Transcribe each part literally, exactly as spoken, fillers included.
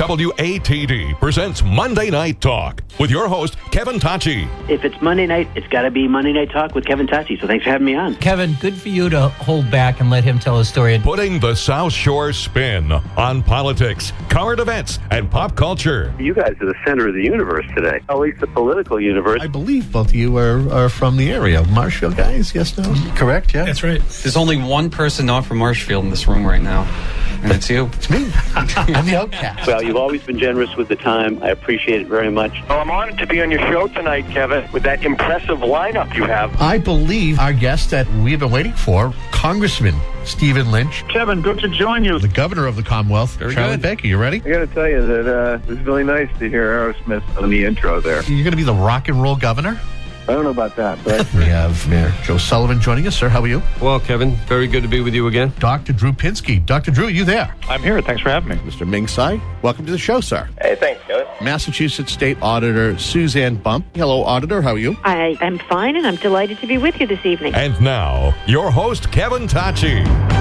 W A T D presents Monday Night Talk with your host, Kevin Tacci. If it's Monday night, it's got to be Monday Night Talk with Kevin Tacci. So thanks for having me on. Kevin, good for you to hold back and let him tell his story. Putting the South Shore spin on politics, current events, and pop culture. You guys are the center of the universe today, at least the political universe. I believe both of you are, are from the area. Marshfield guys, yes, no? Correct, yeah. That's right. There's only one person not from Marshfield in this room right now, and it's you. It's me. I'm the outcast. Well, you've always been generous with the time. I appreciate it very much. Well, I'm honored to be on your show tonight, Kevin, with that impressive lineup you have. I believe our guest that we've been waiting for, Congressman Stephen Lynch. Kevin, good to join you. The governor of the Commonwealth, Very Charlie good. Baker. You ready? I got to tell you that uh, it was really nice to hear Aerosmith on the intro there. You're going to be the rock and roll governor? I don't know about that, but We have Mayor Joe Sullivan joining us. Sir, how are you? Well, Kevin, very good to be with you again. Doctor Drew Pinsky. Doctor Drew, you there? I'm here. Thanks for having me. Mister Ming Tsai, welcome to the show, sir. Hey, thanks, Kevin. Massachusetts State Auditor Suzanne Bump. Hello, Auditor. How are you? I am fine, and I'm delighted to be with you this evening. And now, your host, Kevin Tacci.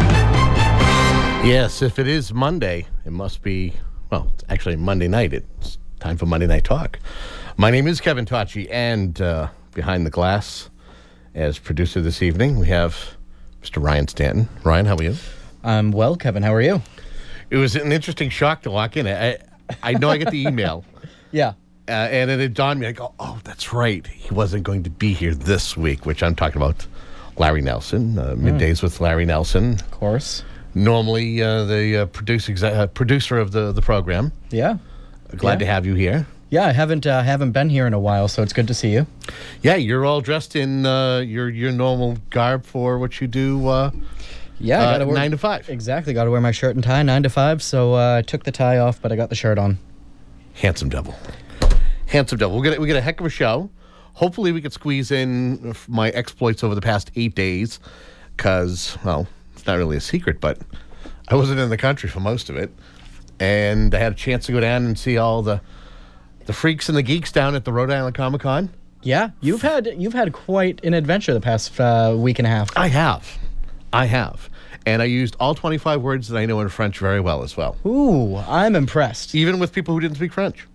Yes, if it is Monday, it must be, well, it's actually Monday night. It's time for Monday Night Talk. My name is Kevin Tacci, and uh, behind the glass, as producer this evening, we have Mister Ryan Stanton. Ryan, how are you? I'm well, Kevin. How are you? It was an interesting shock to walk in. I, I know I get the email, Yeah. uh, and then it dawned me, I go, oh, that's right. He wasn't going to be here this week, which I'm talking about Larry Nelson, uh, Middays with Larry Nelson. Of course. Normally uh, the uh, produce exe- uh, producer of the, the program. Yeah. Glad Yeah. to have you here. Yeah, I haven't uh, haven't been here in a while, so it's good to see you. Yeah, you're all dressed in uh, your your normal garb for what you do uh, Yeah, I uh, gotta wear nine to five. Exactly, got to wear my shirt and tie nine to five. So uh, I took the tie off, but I got the shirt on. Handsome devil. Handsome devil. We're gonna we got a heck of a show. Hopefully we could squeeze in my exploits over the past eight days, because well, it's not really a secret, but I wasn't in the country for most of it, and I had a chance to go down and see all the the freaks and the geeks down at the Rhode Island Comic Con. Yeah, you've had you've had quite an adventure the past uh, week and a half. I have. I have. And I used all twenty-five words that I know in French very well as well. Ooh, I'm impressed. Even with people who didn't speak French.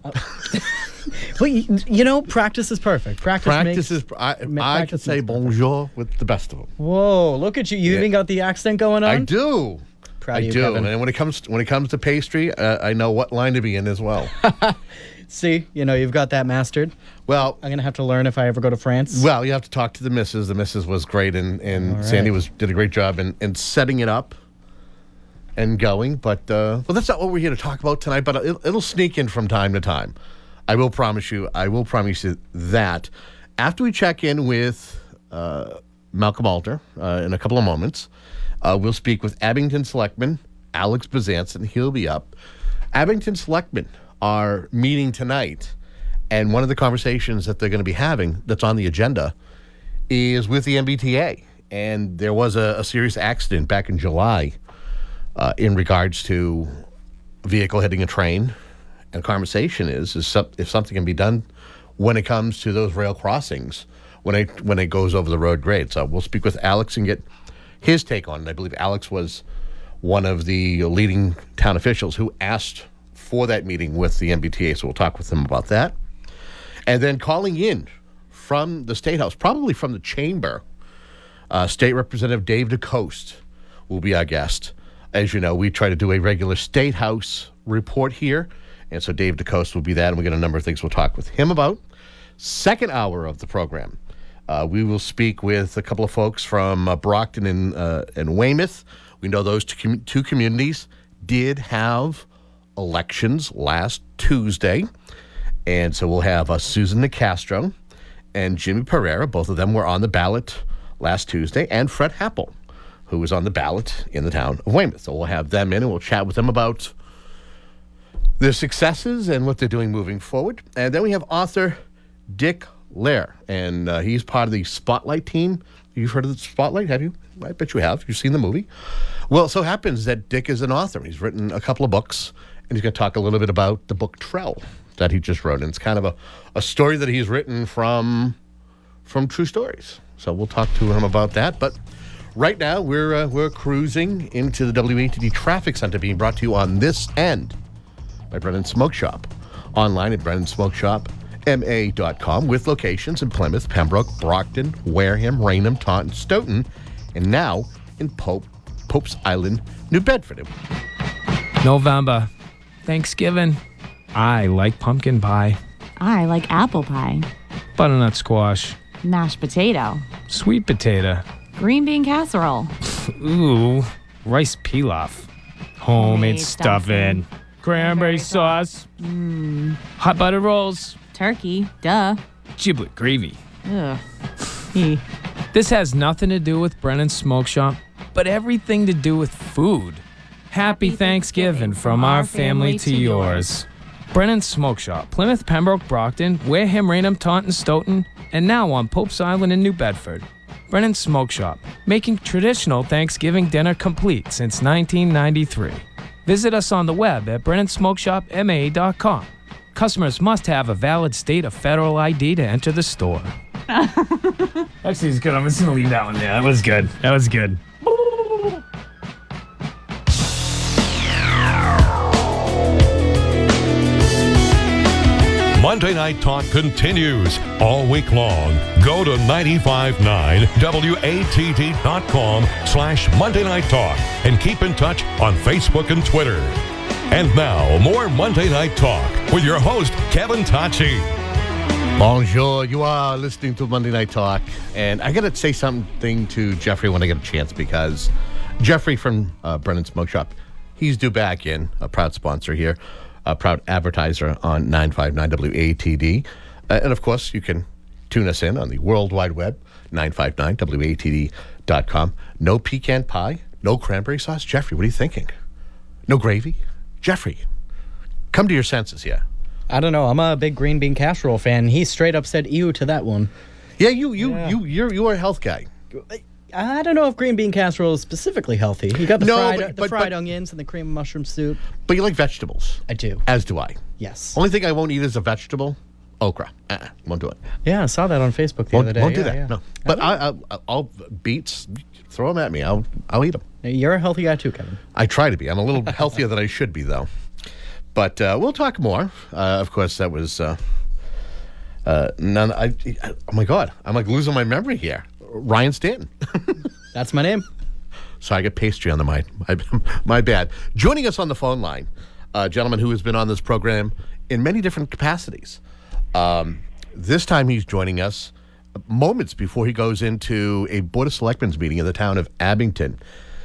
But you, you know, practice is perfect. Practice, Practice makes, is, I, ma- I practice could say makes perfect. bonjour with the best of them. Whoa, look at you! You Yeah. even got the accent going on. I do. Proud I of you, do. Kevin. And when it comes to, when it comes to pastry, uh, I know what line to be in as well. See, you know, you've got that mastered. well, I'm gonna have to learn if I ever go to France. well, you have to talk to the missus. The missus was great, and, and All Sandy right. was did a great job in, in setting it up and going. But, uh, well, that's not what we're here to talk about tonight, but it'll, it'll sneak in from time to time. I will promise you, I will promise you that after we check in with uh, Malcolm Alter uh, in a couple of moments, uh, we'll speak with Abington Selectman Alex Bezanson. He'll be up. Abington Selectmen are meeting tonight, and one of the conversations that they're going to be having that's on the agenda is with the M B T A. And there was a, a serious accident back in July uh, in regards to a vehicle hitting a train. And the conversation is, is some, if something can be done when it comes to those rail crossings, when it, when it goes over the road grade. So we'll speak with Alex and get his take on it. I believe Alex was one of the leading town officials who asked for that meeting with the M B T A. So we'll talk with him about that. And then calling in from the State House, probably from the chamber, uh, State Representative Dave DeCoste will be our guest. As you know, we try to do a regular State House report here. And so Dave DeCoste will be that, and we got a number of things we'll talk with him about. Second hour of the program, uh, we will speak with a couple of folks from uh, Brockton and, uh, and Weymouth. We know those two, com- two communities did have elections last Tuesday. And so we'll have uh, Susan Nicastro and Jimmy Pereira. Both of them were on the ballot last Tuesday. And Fred Happel, who was on the ballot in the town of Weymouth. So we'll have them in, and we'll chat with them about their successes and what they're doing moving forward. And then we have author Dick Lair, and uh, he's part of the Spotlight team. You've heard of the Spotlight, have you? I bet you have. You've seen the movie. Well, it so happens that Dick is an author. He's written a couple of books, and he's going to talk a little bit about the book Trell that he just wrote. And it's kind of a, a story that he's written from, from true stories. So we'll talk to him about that. But right now, we're, uh, we're cruising into the W A T D Traffic Center, being brought to you on this end by Brennan Smoke Shop. Online at brennan smoke shop m a dot com with locations in Plymouth, Pembroke, Brockton, Wareham, Raynham, Taunton, Stoughton, and now in Pope, Pope's Island, New Bedford. November. Thanksgiving. I like pumpkin pie. I like apple pie. Butternut squash. Mashed potato. Sweet potato. Green bean casserole. Ooh, rice pilaf. Homemade stuffing. Cranberry sauce. Mmm. Hot butter rolls. Turkey. Duh. Giblet gravy. Ugh. This has nothing to do with Brennan's Smoke Shop, but everything to do with food. Happy Thanksgiving from our family to yours. Brennan's Smoke Shop, Plymouth, Pembroke, Brockton, Wareham, Raynham, Taunton, Stoughton, and now on Pope's Island in New Bedford. Brennan's Smoke Shop, making traditional Thanksgiving dinner complete since nineteen ninety-three. Visit us on the web at brennan smoke shop m a dot com. Customers must have a valid state of federal I D to enter the store. Actually, it's good. I'm just going to leave that one there. That was good. That was good. Monday Night Talk continues all week long. Go to ninety-five point nine W A T D dot com slash Monday Night Talk and keep in touch on Facebook and Twitter. And now, more Monday Night Talk with your host, Kevin Tacci. Bonjour. You are listening to Monday Night Talk. And I got to say something to Jeffrey when I get a chance, because Jeffrey from uh, Brennan Smoke Shop, he's due back in, a proud sponsor here. A proud advertiser on nine fifty-nine W A T D. Uh, and, of course, you can tune us in on the World Wide Web, nine fifty-nine W A T D dot com. No pecan pie, no cranberry sauce. Jeffrey, what are you thinking? No gravy? Jeffrey, come to your senses here. I don't know. I'm a big green bean casserole fan. He straight up said ew to that one. Yeah, you you Yeah. you you're you are a health guy. I don't know if green bean casserole is specifically healthy. You got the No, fried, but- the but- fried but- onions and the cream of mushroom soup. But you like vegetables. I do. As do I. Yes. Only thing I won't eat as a vegetable, okra. Uh-uh, won't do it. Yeah, I saw that on Facebook the Won't, other day. won't do Yeah, that. yeah. No. But I, I, I'll beets. Throw them at me. I'll I'll eat them. You're a healthy guy too, Kevin. I try to be. I'm a little healthier than I should be, though. But uh, we'll talk more. Uh, of course, that was uh, uh, none. I, I, oh my God, I'm like losing my memory here. Ryan Stanton. That's my name. So I get pastry on the mind. My, my bad. Joining us on the phone line, a gentleman who has been on this program in many different capacities. Um, this time he's joining us moments before he goes into a Board of Selectmen's meeting in the town of Abington.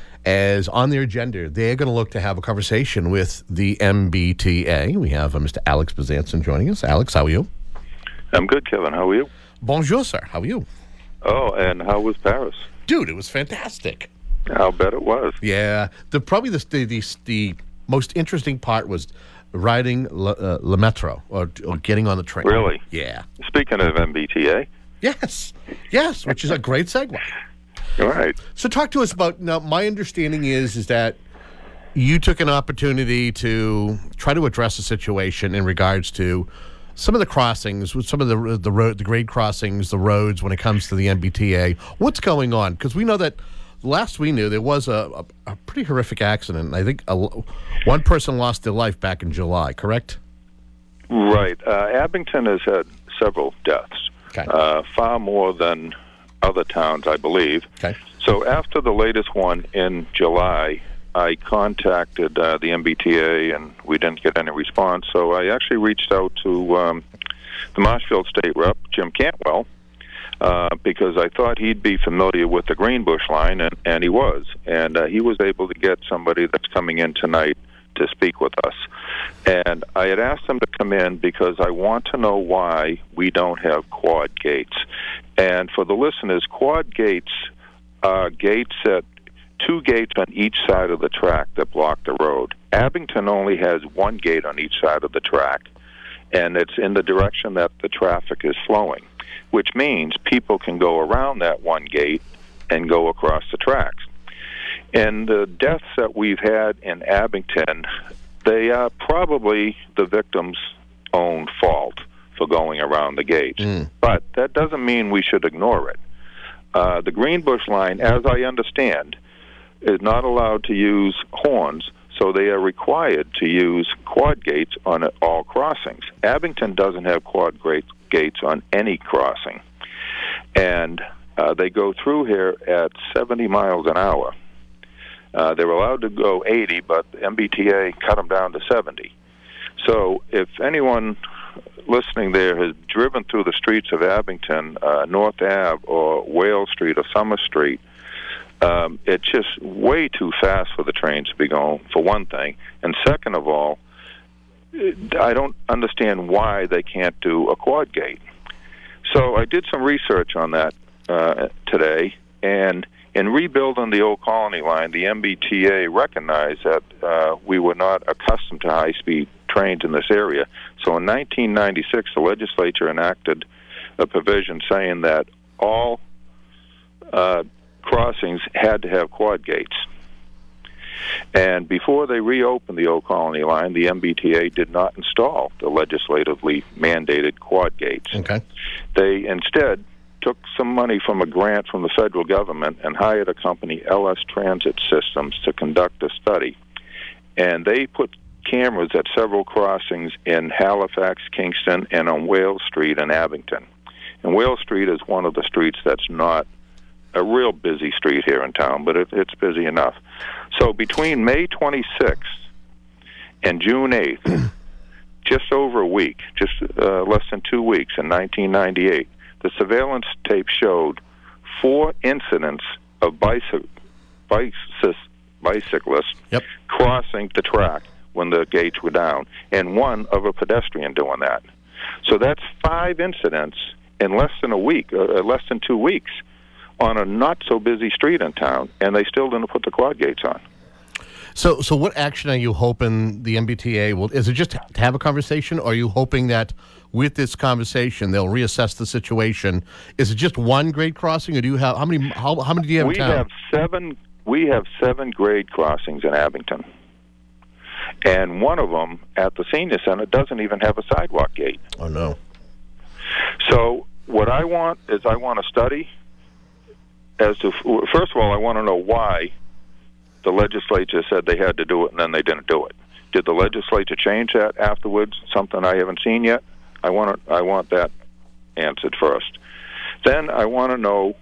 As on their agenda, they're going to look to have a conversation with the M B T A. We have uh, Mister Alex Bezanson joining us. Alex, how are you? I'm good, Kevin. How are you? Bonjour, sir. How are you? Oh, and how was Paris? Dude, it was fantastic. I'll bet it was. Yeah. The probably the the the, the most interesting part was riding Le, uh, Le Metro or, or getting on the train. Really? Yeah. Speaking of M B T A. Yes. Yes, which is a great segue. All right. So talk to us about, now my understanding is is that you took an opportunity to try to address a situation in regards to some of the crossings, with some of the the road, the grade crossings, the roads when it comes to the M B T A. What's going on? Because we know that last we knew there was a, a, a pretty horrific accident. I think a, one person lost their life back in July, correct? Right. Uh, Abington has had several deaths, okay. uh, far more than other towns, I believe. Okay. So after the latest one in July, I contacted uh, the M B T A, and we didn't get any response. So I actually reached out to um, the Marshfield State Rep, Jim Cantwell, uh, because I thought he'd be familiar with the Greenbush line, and, and he was. And uh, he was able to get somebody that's coming in tonight to speak with us. And I had asked him to come in because I want to know why we don't have quad gates. And for the listeners, quad gates are gates at two gates on each side of the track that block the road. Abington only has one gate on each side of the track, and it's in the direction that the traffic is flowing, which means people can go around that one gate and go across the tracks. And the deaths that we've had in Abington, they are probably the victim's own fault for going around the gates. Mm. But that doesn't mean we should ignore it. Uh, the Greenbush line, as I understand, is not allowed to use horns So they are required to use quad gates on all crossings. Abington doesn't have quad gates on any crossing. And uh, they go through here at seventy miles an hour. Uh, they're allowed to go eighty, but the M B T A cut them down to seventy. So if anyone listening there has driven through the streets of Abington, uh, North Ave, or Whale Street, or Summer Street, um, it's just way too fast for the trains to be going, for one thing. And second of all, I don't understand why they can't do a quad gate. So I did some research on that uh, today, and in rebuilding the old Colony line, the M B T A recognized that uh, we were not accustomed to high-speed trains in this area. So in nineteen ninety-six, the legislature enacted a provision saying that all uh, crossings had to have quad gates. And before they reopened the old Colony line, the M B T A did not install the legislatively mandated quad gates. Okay. They instead took some money from a grant from the federal government and hired a company, L S Transit Systems, to conduct a study. And they put cameras at several crossings in Halifax, Kingston, and on Whale Street in Abington. And Whale Street is one of the streets that's not a real busy street here in town, but it, it's busy enough. So between May twenty-sixth and June eighth, just over a week, just uh, less than two weeks in nineteen ninety-eight, the surveillance tape showed four incidents of bicy- bicy- bicyclists yep. crossing the track when the gates were down, and one of a pedestrian doing that. So that's five incidents in less than a week, uh, less than two weeks, on a not-so-busy street in town, and they still didn't put the quad gates on. So, so what action are you hoping the M B T A will? Is it just to have a conversation, or are you hoping that with this conversation they'll reassess the situation? Is it just one grade crossing, or do you have how many? How, how many do you have? We in town? have seven. We have seven grade crossings in Abington, and one of them at the senior center doesn't even have a sidewalk gate. Oh no! So what I want is I want to study as to first of all I want to know why the legislature said they had to do it and then they didn't do it. Did the legislature change that afterwards? Something I haven't seen yet. I want to, I want that answered first. Then I want to know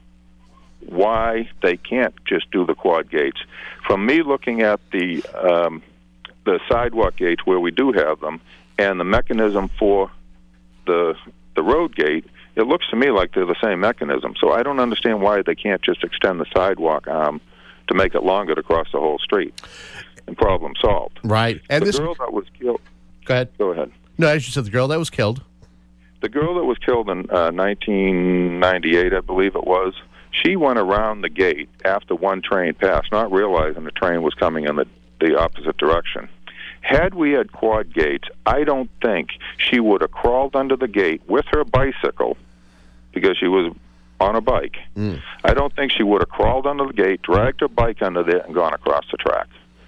why they can't just do the quad gates. From me looking at the um, the sidewalk gates where we do have them and the mechanism for the the road gate, it looks to me like they're the same mechanism. So I don't understand why they can't just extend the sidewalk arm to make it longer to cross the whole street, and problem solved. Right. And the this girl that was killed. Go ahead. Go ahead. No, as you said, the girl that was killed. The girl that was killed in uh, nineteen ninety-eight, I believe it was. She went around the gate after one train passed, not realizing the train was coming in the, the opposite direction. Had we had quad gates, I don't think she would have crawled under the gate with her bicycle, because she was on a bike. Mm. I don't think she would have crawled under the gate, dragged her bike under there, and gone across the track.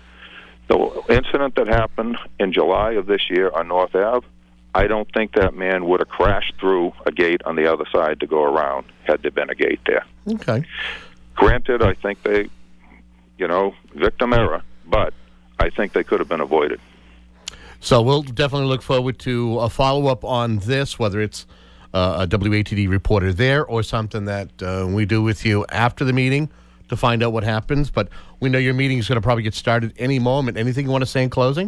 The incident that happened in July of this year on North Ave, I don't think that man would have crashed through a gate on the other side to go around had there been a gate there. Okay. Granted, I think they, you know, victim error, but I think they could have been avoided. So we'll definitely look forward to a follow-up on this, whether it's uh, a W A T D reporter there or something that uh, we do with you after the meeting to find out what happens. But we know your meeting is going to probably get started any moment. Anything you want to say in closing?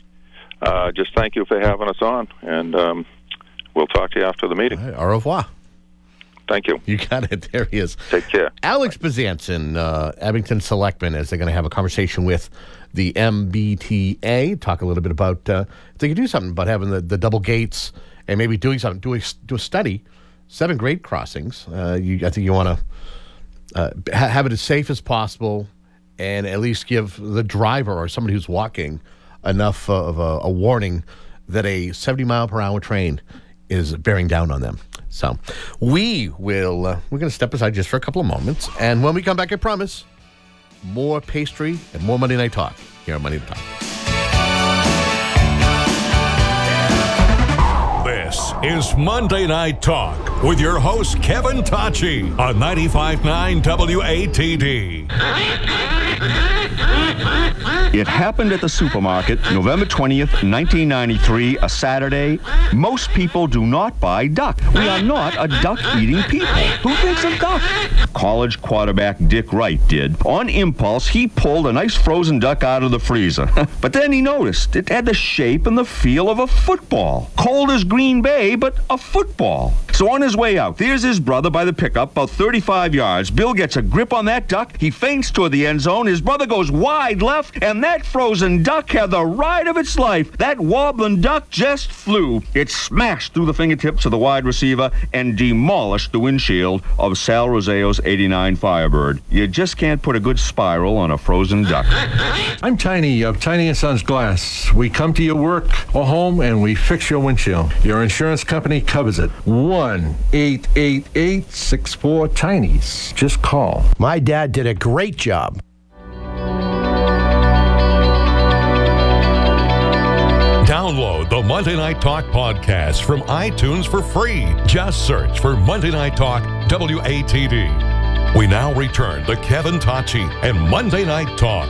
Uh, just thank you for having us on, and um, we'll talk to you after the meeting. All right, au revoir. Thank you. You got it. There he is. Take care. Alex Bezanson, uh, Abington Selectman, as they're going to have a conversation with the M B T A, talk a little bit about uh, if they could do something about having the, the double gates and maybe doing something, do a, do a study, seven grade crossings. Uh, you, I think you want to uh, ha- have it as safe as possible and at least give the driver or somebody who's walking enough uh, of a, a warning that a seventy mile per hour train is bearing down on them. So we will, uh, we're going to step aside just for a couple of moments. And when we come back, I promise, more pastry and more Monday Night Talk here on Monday Night Talk. This is Monday Night Talk with your host, Kevin Tachi, on ninety-five point nine W A T D. It happened at the supermarket, November twentieth, nineteen ninety-three, a Saturday. Most people do not buy duck. We are not a duck-eating people. Who thinks of duck? College quarterback Dick Wright did. On impulse, he pulled a nice frozen duck out of the freezer. But then he noticed it had the shape and the feel of a football. Cold as Green Bay, but a football. So on his way out, there's his brother by the pickup, about thirty-five yards. Bill gets a grip on that duck. He feints toward the end zone. His brother goes wide left, and that frozen duck had the ride of its life. That wobbling duck just flew. It smashed through the fingertips of the wide receiver and demolished the windshield of Sal Roseo's eighty-nine Firebird. You just can't put a good spiral on a frozen duck. I'm Tiny of Tiny and Sons Glass. We come to your work or home and we fix your windshield. Your insurance company covers it. one eight eight eight six four Tinys. Just call. My dad did a great job. Download the Monday Night Talk podcast from iTunes for free. Just search for Monday Night Talk W A T D. We now return to Kevin Tocci and Monday Night Talk.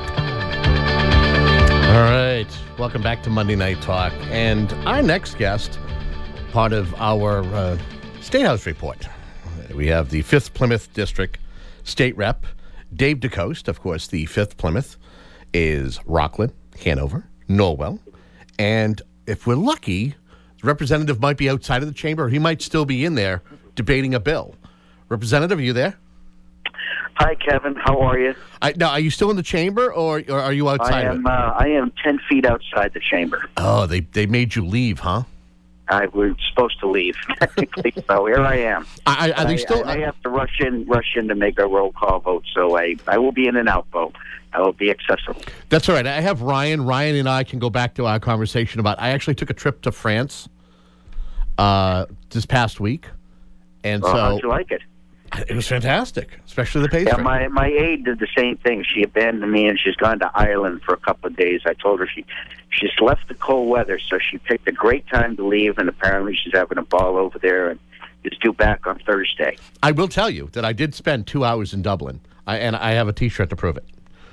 All right. Welcome back to Monday Night Talk. And our next guest, part of our uh, State House report. We have the fifth Plymouth District State Rep, Dave DeCoste. Of course, the fifth Plymouth is Rockland, Hanover, Norwell. And if we're lucky, the representative might be outside of the chamber, or he might still be in there debating a bill. Representative, are you there? Hi, Kevin. How are you? I, now, are you still in the chamber, or, or are you outside I of am. it? Uh, I am ten feet outside the chamber. Oh, they they made you leave, huh? I was supposed to leave, technically, so here I am. I, are they I, still? I, I have to rush in, rush in to make a roll call vote, so I, I will be in and out vote. I will be accessible. That's all right. I have Ryan. Ryan and I can go back to our conversation about. I actually took a trip to France uh, this past week, and Oh, so how'd you like it? It was fantastic, especially the pastry. Yeah, my my aide did the same thing. She abandoned me, and she's gone to Ireland for a couple of days. I told her she she's left the cold weather, so she picked a great time to leave, and apparently she's having a ball over there, and is due back on Thursday. I will tell you that I did spend two hours in Dublin, I, and I have a T-shirt to prove it.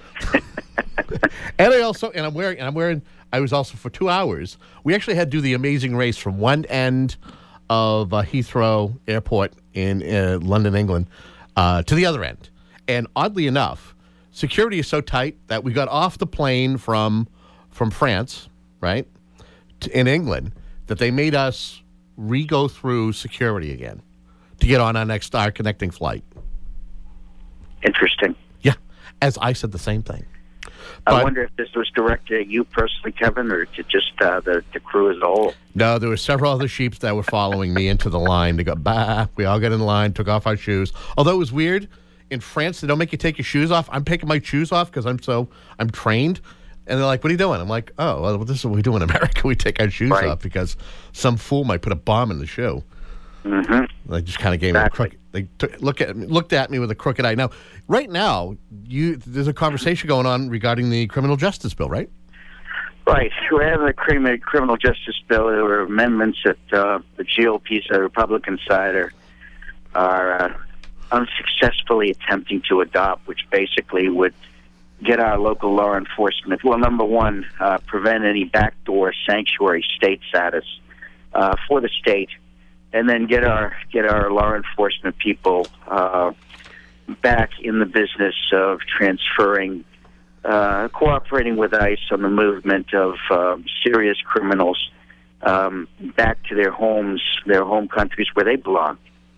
And I also, and I'm wearing, and I'm wearing. I was also for two hours. We actually had to do the amazing race from one end of uh, Heathrow Airport in uh, London, England, uh, to the other end. And oddly enough, security is so tight that we got off the plane from from France, right, to, in England, that they made us re-go through security again to get on our next our connecting flight. Interesting. Yeah, as I said the same thing. I But- wonder if this was directed at you personally, Kevin, or to just uh, the, the crew as a whole. No, there were several other sheep that were following me into the line. They go, bah. We all got in line, took off our shoes. Although it was weird, in France, they don't make you take your shoes off. I'm taking my shoes off because I'm so, I'm trained. And they're like, what are you doing? I'm like, oh, well, this is what we do in America. We take our shoes Right. off because some fool might put a bomb in the shoe. Mm-hmm. They just kind of gave Exactly. me a crook. They took, look at me, looked at me with a crooked eye. Now, right now, you there's a conversation going on regarding the criminal justice bill, right? Right. We have the criminal, criminal justice bill. There were amendments that uh, the G O P, the Republican side, are, are uh, unsuccessfully attempting to adopt, which basically would get our local law enforcement, well, number one, uh, prevent any backdoor sanctuary state status uh, for the state, and then get our get our law enforcement people uh, back in the business of transferring, uh, cooperating with ICE on the movement of uh, serious criminals um, back to their homes, their home countries where they belong.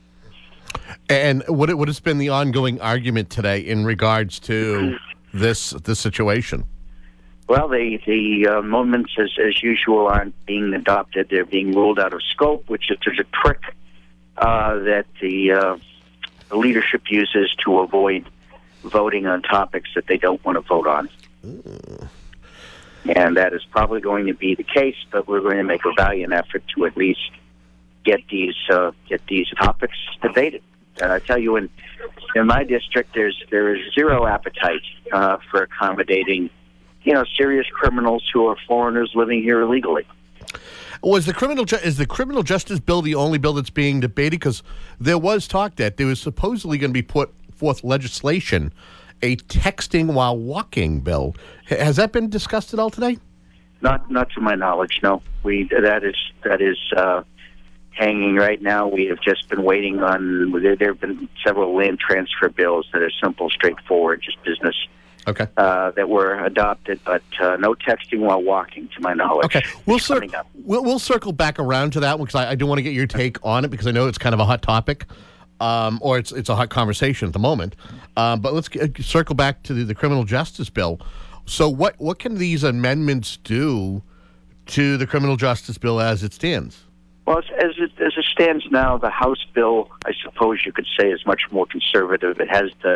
And what what has been the ongoing argument today in regards to this this situation? Well, the the uh, amendments, as, as usual, aren't being adopted. They're being ruled out of scope, which is a trick uh, that the, uh, the leadership uses to avoid voting on topics that they don't want to vote on. Ooh. And that is probably going to be the case, but we're going to make a valiant effort to at least get these uh, get these topics debated. And I tell you, in in my district, there's there is zero appetite uh, for accommodating, you know, serious criminals who are foreigners living here illegally. Was the criminal ju- is the criminal justice bill the only bill that's being debated? Because there was talk that there was supposedly going to be put forth legislation a texting while walking bill. H- has that been discussed at all today? Not not to my knowledge, no. We that is that is uh, hanging right now. We have just been waiting on. There, there have been several land transfer bills that are simple, straightforward, just business. Okay. Uh, that were adopted, but uh, no texting while walking, to my knowledge. Okay, we'll, It's cir- coming up. we'll we'll circle back around to that one because I, I do want to get your take on it because I know it's kind of a hot topic, um, or it's it's a hot conversation at the moment. Um, but let's g- circle back to the, the criminal justice bill. So what what can these amendments do to the criminal justice bill as it stands? Well, as, as, it, as it stands now, the House bill, I suppose you could say, is much more conservative. It has the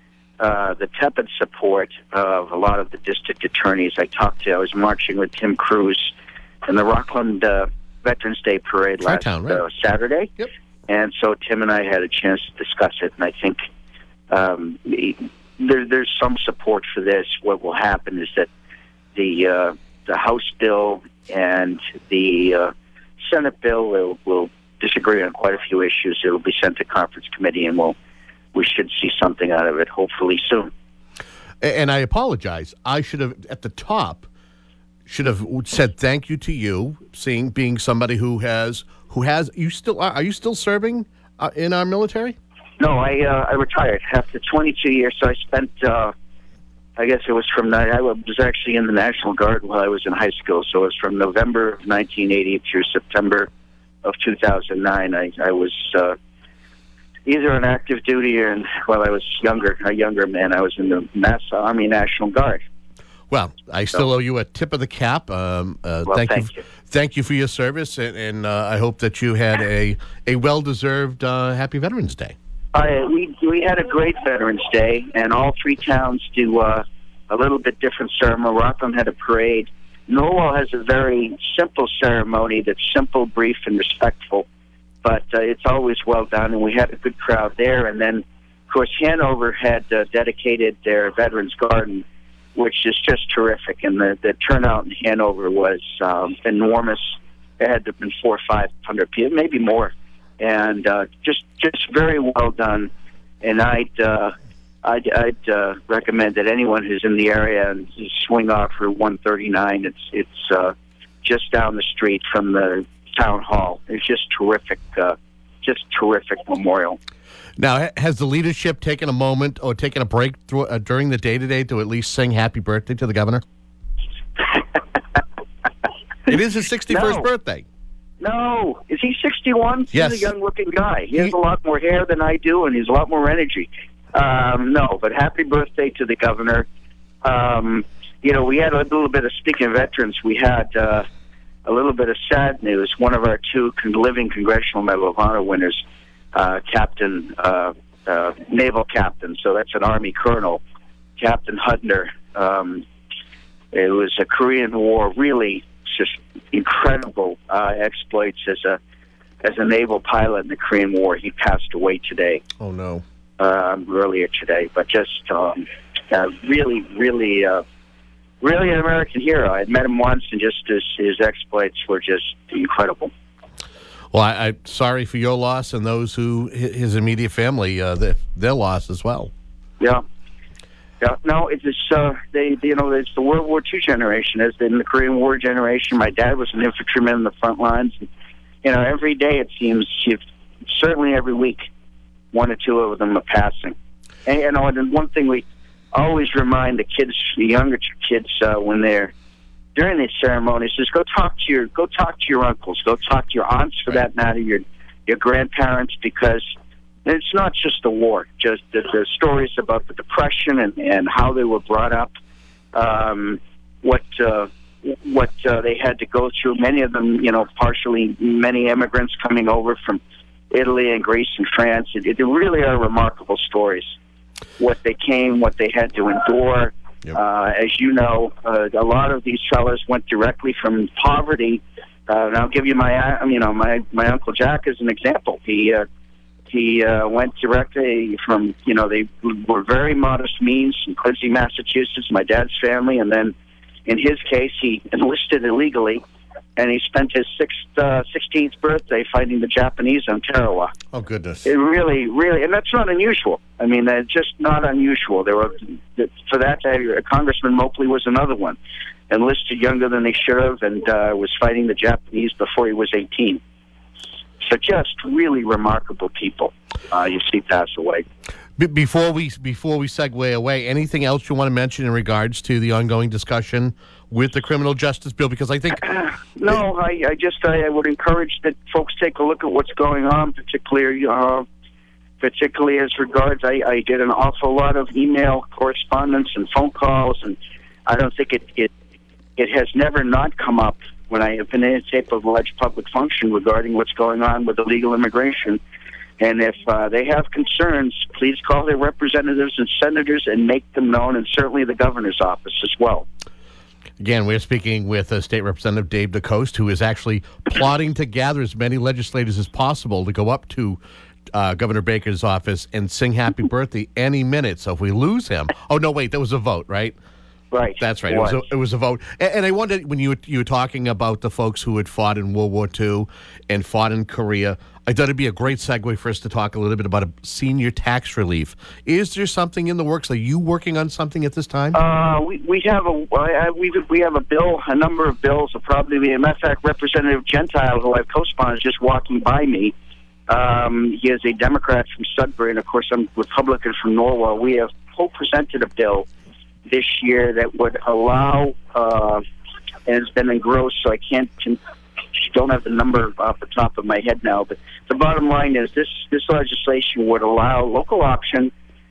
uh, the tepid support of a lot of the district attorneys I talked to. I was marching with Tim Cruz in the Rockland uh, Veterans Day Parade last Tri-town, right? uh, Saturday. Yep. And so Tim and I had a chance to discuss it, and I think um, the, there, there's some support for this. What will happen is that the uh, the House bill and the uh, Senate bill will, will disagree on quite a few issues. It will be sent to conference committee, and we'll we should see something out of it hopefully soon. And I apologize. I should have at the top should have said thank you to you, seeing being somebody who has who has you still are, are you still serving uh, in our military? No, I uh, I retired after twenty-two years. So I spent uh, I guess it was from I was actually in the National Guard while I was in high school. So it was from November of nineteen eighty through September of two thousand nine. I I was uh, either on active duty or in, while I was younger, a younger man, I was in the Mass Army National Guard. Well, I still owe you a tip of the cap. Um, uh, Well, thank, thank you, you. thank you for your service, and, and uh, I hope that you had a a well deserved uh, Happy Veterans Day. I, we we had a great Veterans Day, and all three towns do uh, a little bit different ceremony. Rockland had a parade. Norwell has a very simple ceremony that's simple, brief, and respectful, but uh, it's always well done, and we had a good crowd there. And then, of course, Hanover had uh, dedicated their Veterans Garden, which is just terrific, and the, the turnout in Hanover was um, enormous. There had to have been four or five hundred people, maybe more, and uh, just just very well done. And I'd uh, I'd, I'd uh, recommend that anyone who's in the area and swing off Route one thirty-nine. It's it's uh, just down the street from the town hall. It's just terrific, uh, just terrific memorial. Now, ha- has the leadership taken a moment or taken a break through, uh, during the day today to at least sing happy birthday to the governor? It is his sixty-first No. birthday. No, is he sixty-one? Yes. He's a young-looking guy. He has a lot more hair than I do, and he's a lot more energy. Um, no, but happy birthday to the governor. Um, you know, we had a little bit of, speaking of veterans, we had uh, a little bit of sad news. One of our two con- living Congressional Medal of Honor winners, uh, Captain, uh, uh, Naval Captain, so that's an Army Colonel, Captain Hudner. Um, it was a Korean War, really just incredible uh, exploits as a as a naval pilot in the Korean War. He passed away today. Oh, no. Um, earlier today, but just um, uh, really, really, uh, really an American hero. I had met him once, and just his, his exploits were just incredible. Well, I, I'm sorry for your loss and those who, hi- his immediate family, uh, the, their loss as well. Yeah. Yeah, no, it's uh, they, you know, it's the World War Two generation, as in the Korean War generation. My dad was an infantryman in the front lines. And, you know, every day it seems, you- certainly every week, one or two of them are passing. And you know, and one thing we always remind the kids, the younger kids, uh, when they're during these ceremonies, is go talk to your go talk to your uncles, go talk to your aunts, for that matter, your your grandparents, because it's not just the war, just the, the stories about the Depression and, and how they were brought up, um, what uh, what uh, they had to go through. Many of them, you know, partially, many immigrants coming over from Italy and Greece and France. It, it really are remarkable stories. What they came, what they had to endure. Yep. Uh, as you know, uh, a lot of these fellows went directly from poverty. Uh, and I'll give you my, you know, my my Uncle Jack as an example. He uh, he uh, went directly from, you know, they were very modest means in Quincy, Massachusetts. My dad's family, and then in his case, he enlisted illegally and he spent his sixth, uh, sixteenth birthday fighting the Japanese on Tarawa. Oh, goodness. It really, really, and that's not unusual. I mean, that's just not unusual. There were, for that, uh, Congressman Mopley was another one, enlisted younger than they should have, and uh, was fighting the Japanese before he was eighteen. So just really remarkable people uh, you see pass away. Be- before we before we segue away, anything else you want to mention in regards to the ongoing discussion with the criminal justice bill? Because I think no, I, I just I, I would encourage that folks take a look at what's going on, particularly uh, particularly as regards. I, I did an awful lot of email correspondence and phone calls, and I don't think it it it has never not come up when I have been in a tape of alleged public function regarding what's going on with illegal immigration. And if uh, they have concerns, please call their representatives and senators and make them known, and certainly the governor's office as well. Again, we're speaking with uh, State Representative Dave DeCoste, who is actually plotting to gather as many legislators as possible to go up to uh, Governor Baker's office and sing happy birthday any minute. So if we lose him... Oh, no, wait, there was a vote, right? Right. That's right. It was, a, it was a vote. And, and I wondered, when you were, you were talking about the folks who had fought in World War Two and fought in Korea, I thought it'd be a great segue for us to talk a little bit about a senior tax relief. Is there something in the works? Are you working on something at this time? Uh, we, we have a uh, we, we have a bill, a number of bills. Probably, as a matter of fact, Representative Gentile, who I've co-sponsored, is just walking by me. Um, he is a Democrat from Sudbury, and of course, I'm Republican from Norwell. We have co-presented a bill this year that would allow, uh, and it's been engrossed, so I can't, can, don't have the number off the top of my head now, but the bottom line is this, this legislation would allow local option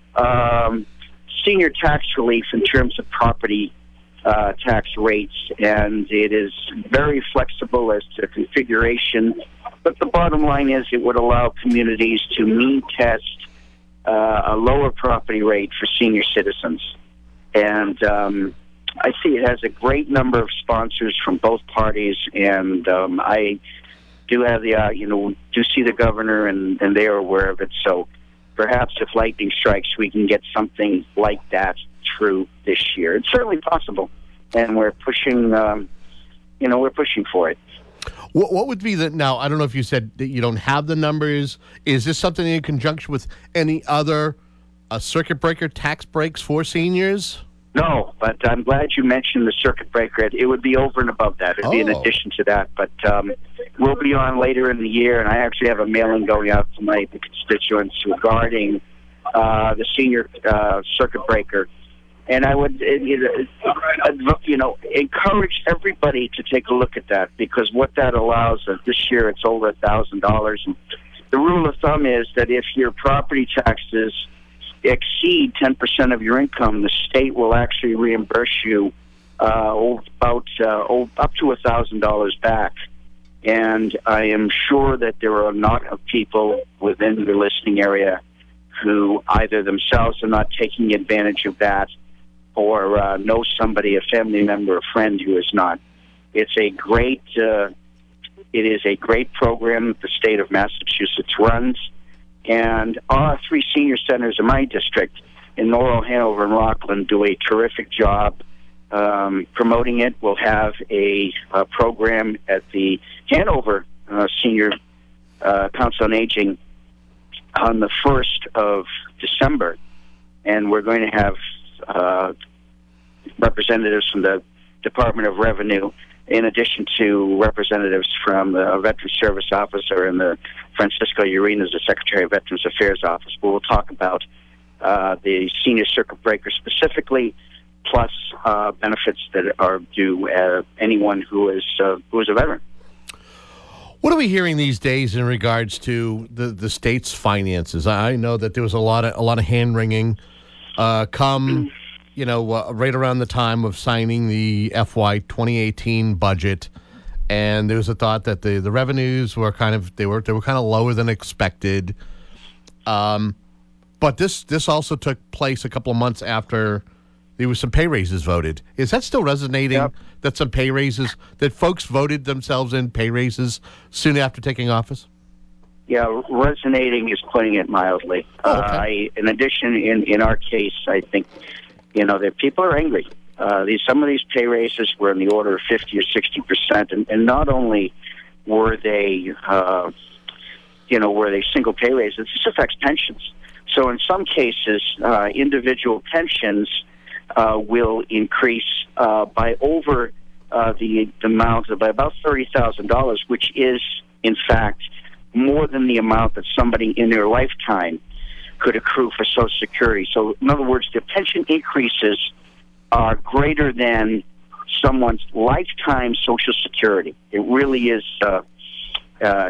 um, senior tax relief in terms of property uh, tax rates, and it is very flexible as to configuration, but the bottom line is it would allow communities to mean test uh, a lower property rate for senior citizens. And um, I see it has a great number of sponsors from both parties, and um, I do have the, uh, you know, do see the governor, and, and they are aware of it. So perhaps if lightning strikes, we can get something like that through this year. It's certainly possible, and we're pushing, um, you know, we're pushing for it. What, what would be the, now, I don't know if you said that you don't have the numbers. Is this something in conjunction with any other uh, circuit breaker tax breaks for seniors? No, but I'm glad you mentioned the circuit breaker. It would be over and above that. It would oh. be in addition to that. But um, we'll be on later in the year, and I actually have a mailing going out to my constituents regarding uh, the senior uh, circuit breaker. And I would, you know, encourage everybody to take a look at that, because what that allows, uh, this year it's over one thousand dollars. The rule of thumb is that if your property taxes exceed ten percent of your income, the state will actually reimburse you uh, about uh, up to one thousand dollars back. And I am sure that there are a lot of people within your listening area who either themselves are not taking advantage of that, or uh, know somebody, a family member, a friend who is not. It's a great, uh, it is a great program that the state of Massachusetts runs. And our three senior centers in my district, in Norwell, Hanover, and Rockland, do a terrific job um, promoting it. We'll have a, a program at the Hanover uh, Senior uh, Council on Aging on the first of December. And we're going to have uh, representatives from the Department of Revenue, in addition to representatives from the Veteran Service Officer and the Francisco Urenas, the Secretary of Veterans Affairs Office. We'll talk about uh, the senior circuit breaker specifically, plus uh, benefits that are due uh, anyone who is uh, who is a veteran. What are we hearing these days in regards to the, the state's finances? I know that there was a lot of a lot of hand wringing uh, come. You know, uh, right around the time of signing the F Y twenty eighteen budget, and there was a thought that the, the revenues were kind of they were they were kind of lower than expected. Um, but this this also took place a couple of months after there was some pay raises voted. Is that still resonating? Yep. That some pay raises that folks voted themselves in pay raises soon after taking office? Yeah, resonating is putting it mildly. Oh, okay. uh, I, in addition, in in our case, I think. You know, that people are angry. Uh, Uh, these some of these pay raises were in the order of fifty or sixty percent, and, and not only were they, uh, you know, were they single pay raises. This affects pensions. So in some cases, uh, individual pensions uh, will increase uh, by over uh, the, the amount of by about thirty thousand dollars, which is in fact more than the amount that somebody in their lifetime could accrue for Social Security. So in other words, the pension increases are greater than someone's lifetime Social Security. It really is, uh, uh,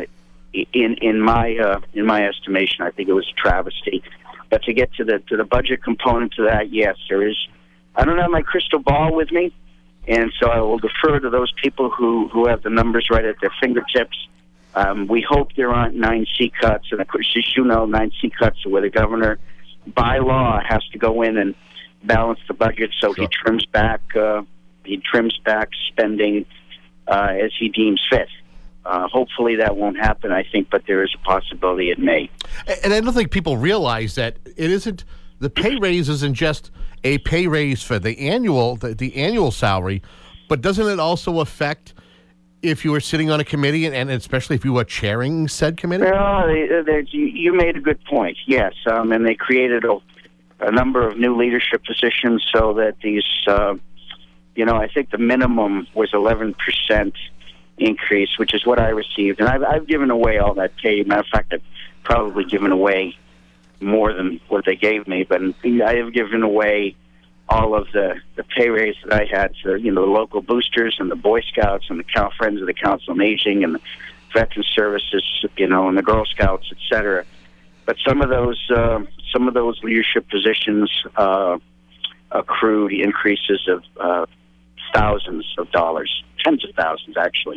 in in my uh, in my estimation, I think it was a travesty. But to get to the to the budget component to that, yes, there is. I don't have my crystal ball with me, and so I will defer to those people who, who have the numbers right at their fingertips. Um, we hope there aren't nine C cuts, and of course, as you know, nine C cuts are where the governor, by law, has to go in and balance the budget, so sure. he trims back uh, he trims back spending uh, as he deems fit. Uh, hopefully that won't happen, I think, but there is a possibility it may. And I don't think people realize that it isn't the pay raise isn't just a pay raise for the annual the, the annual salary, but doesn't it also affect if you were sitting on a committee, and, and especially if you were chairing said committee? Well, they, they, you, you made a good point. Yes, um, and they created a a number of new leadership positions so that these, uh, you know, I think the minimum was eleven percent increase, which is what I received. And I've, I've given away all that pay. Matter of fact, I've probably given away more than what they gave me, but I have given away all of the, the pay raise that I had to, you know, the local boosters and the Boy Scouts and the Cal Friends of the Council on Aging and the Veteran Services, you know, and the Girl Scouts, et cetera. But some of those uh, some of those leadership positions uh, accrued increases of uh, thousands of dollars, tens of thousands, actually,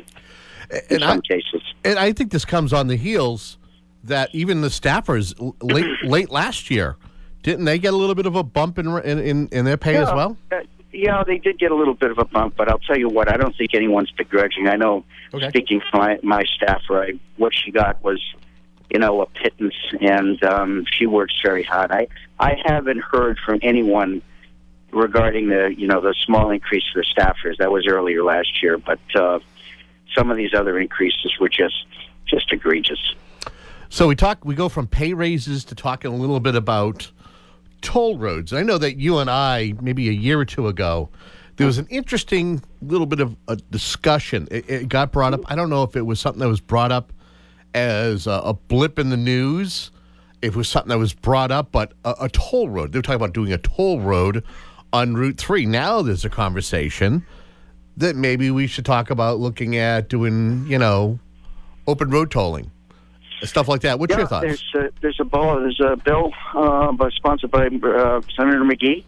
in and some I, cases. And I think this comes on the heels that even the staffers late late last year, didn't they get a little bit of a bump in in, in their pay yeah, as well? Uh, yeah, they did get a little bit of a bump, but I'll tell you what, I don't think anyone's begrudging. I know, okay. speaking for my, my staffer, I, what she got was, you know, a pittance, and um, she works very hard. I, I haven't heard from anyone regarding the, you know, the small increase for the staffers. That was earlier last year, but uh, some of these other increases were just just egregious. So we talk. We go from pay raises to talking a little bit about toll roads. I know that you and I, maybe a year or two ago, there was an interesting little bit of a discussion. It, it got brought up. I don't know if it was something that was brought up as a, a blip in the news, if it was something that was brought up, but a, a toll road. They were talking about doing a toll road on Route three. Now there's a conversation that maybe we should talk about looking at doing, you know, open road tolling, stuff like that. What's yeah, your thoughts? There's a, there's a bill, there's a bill uh, by, sponsored by uh, Senator McGee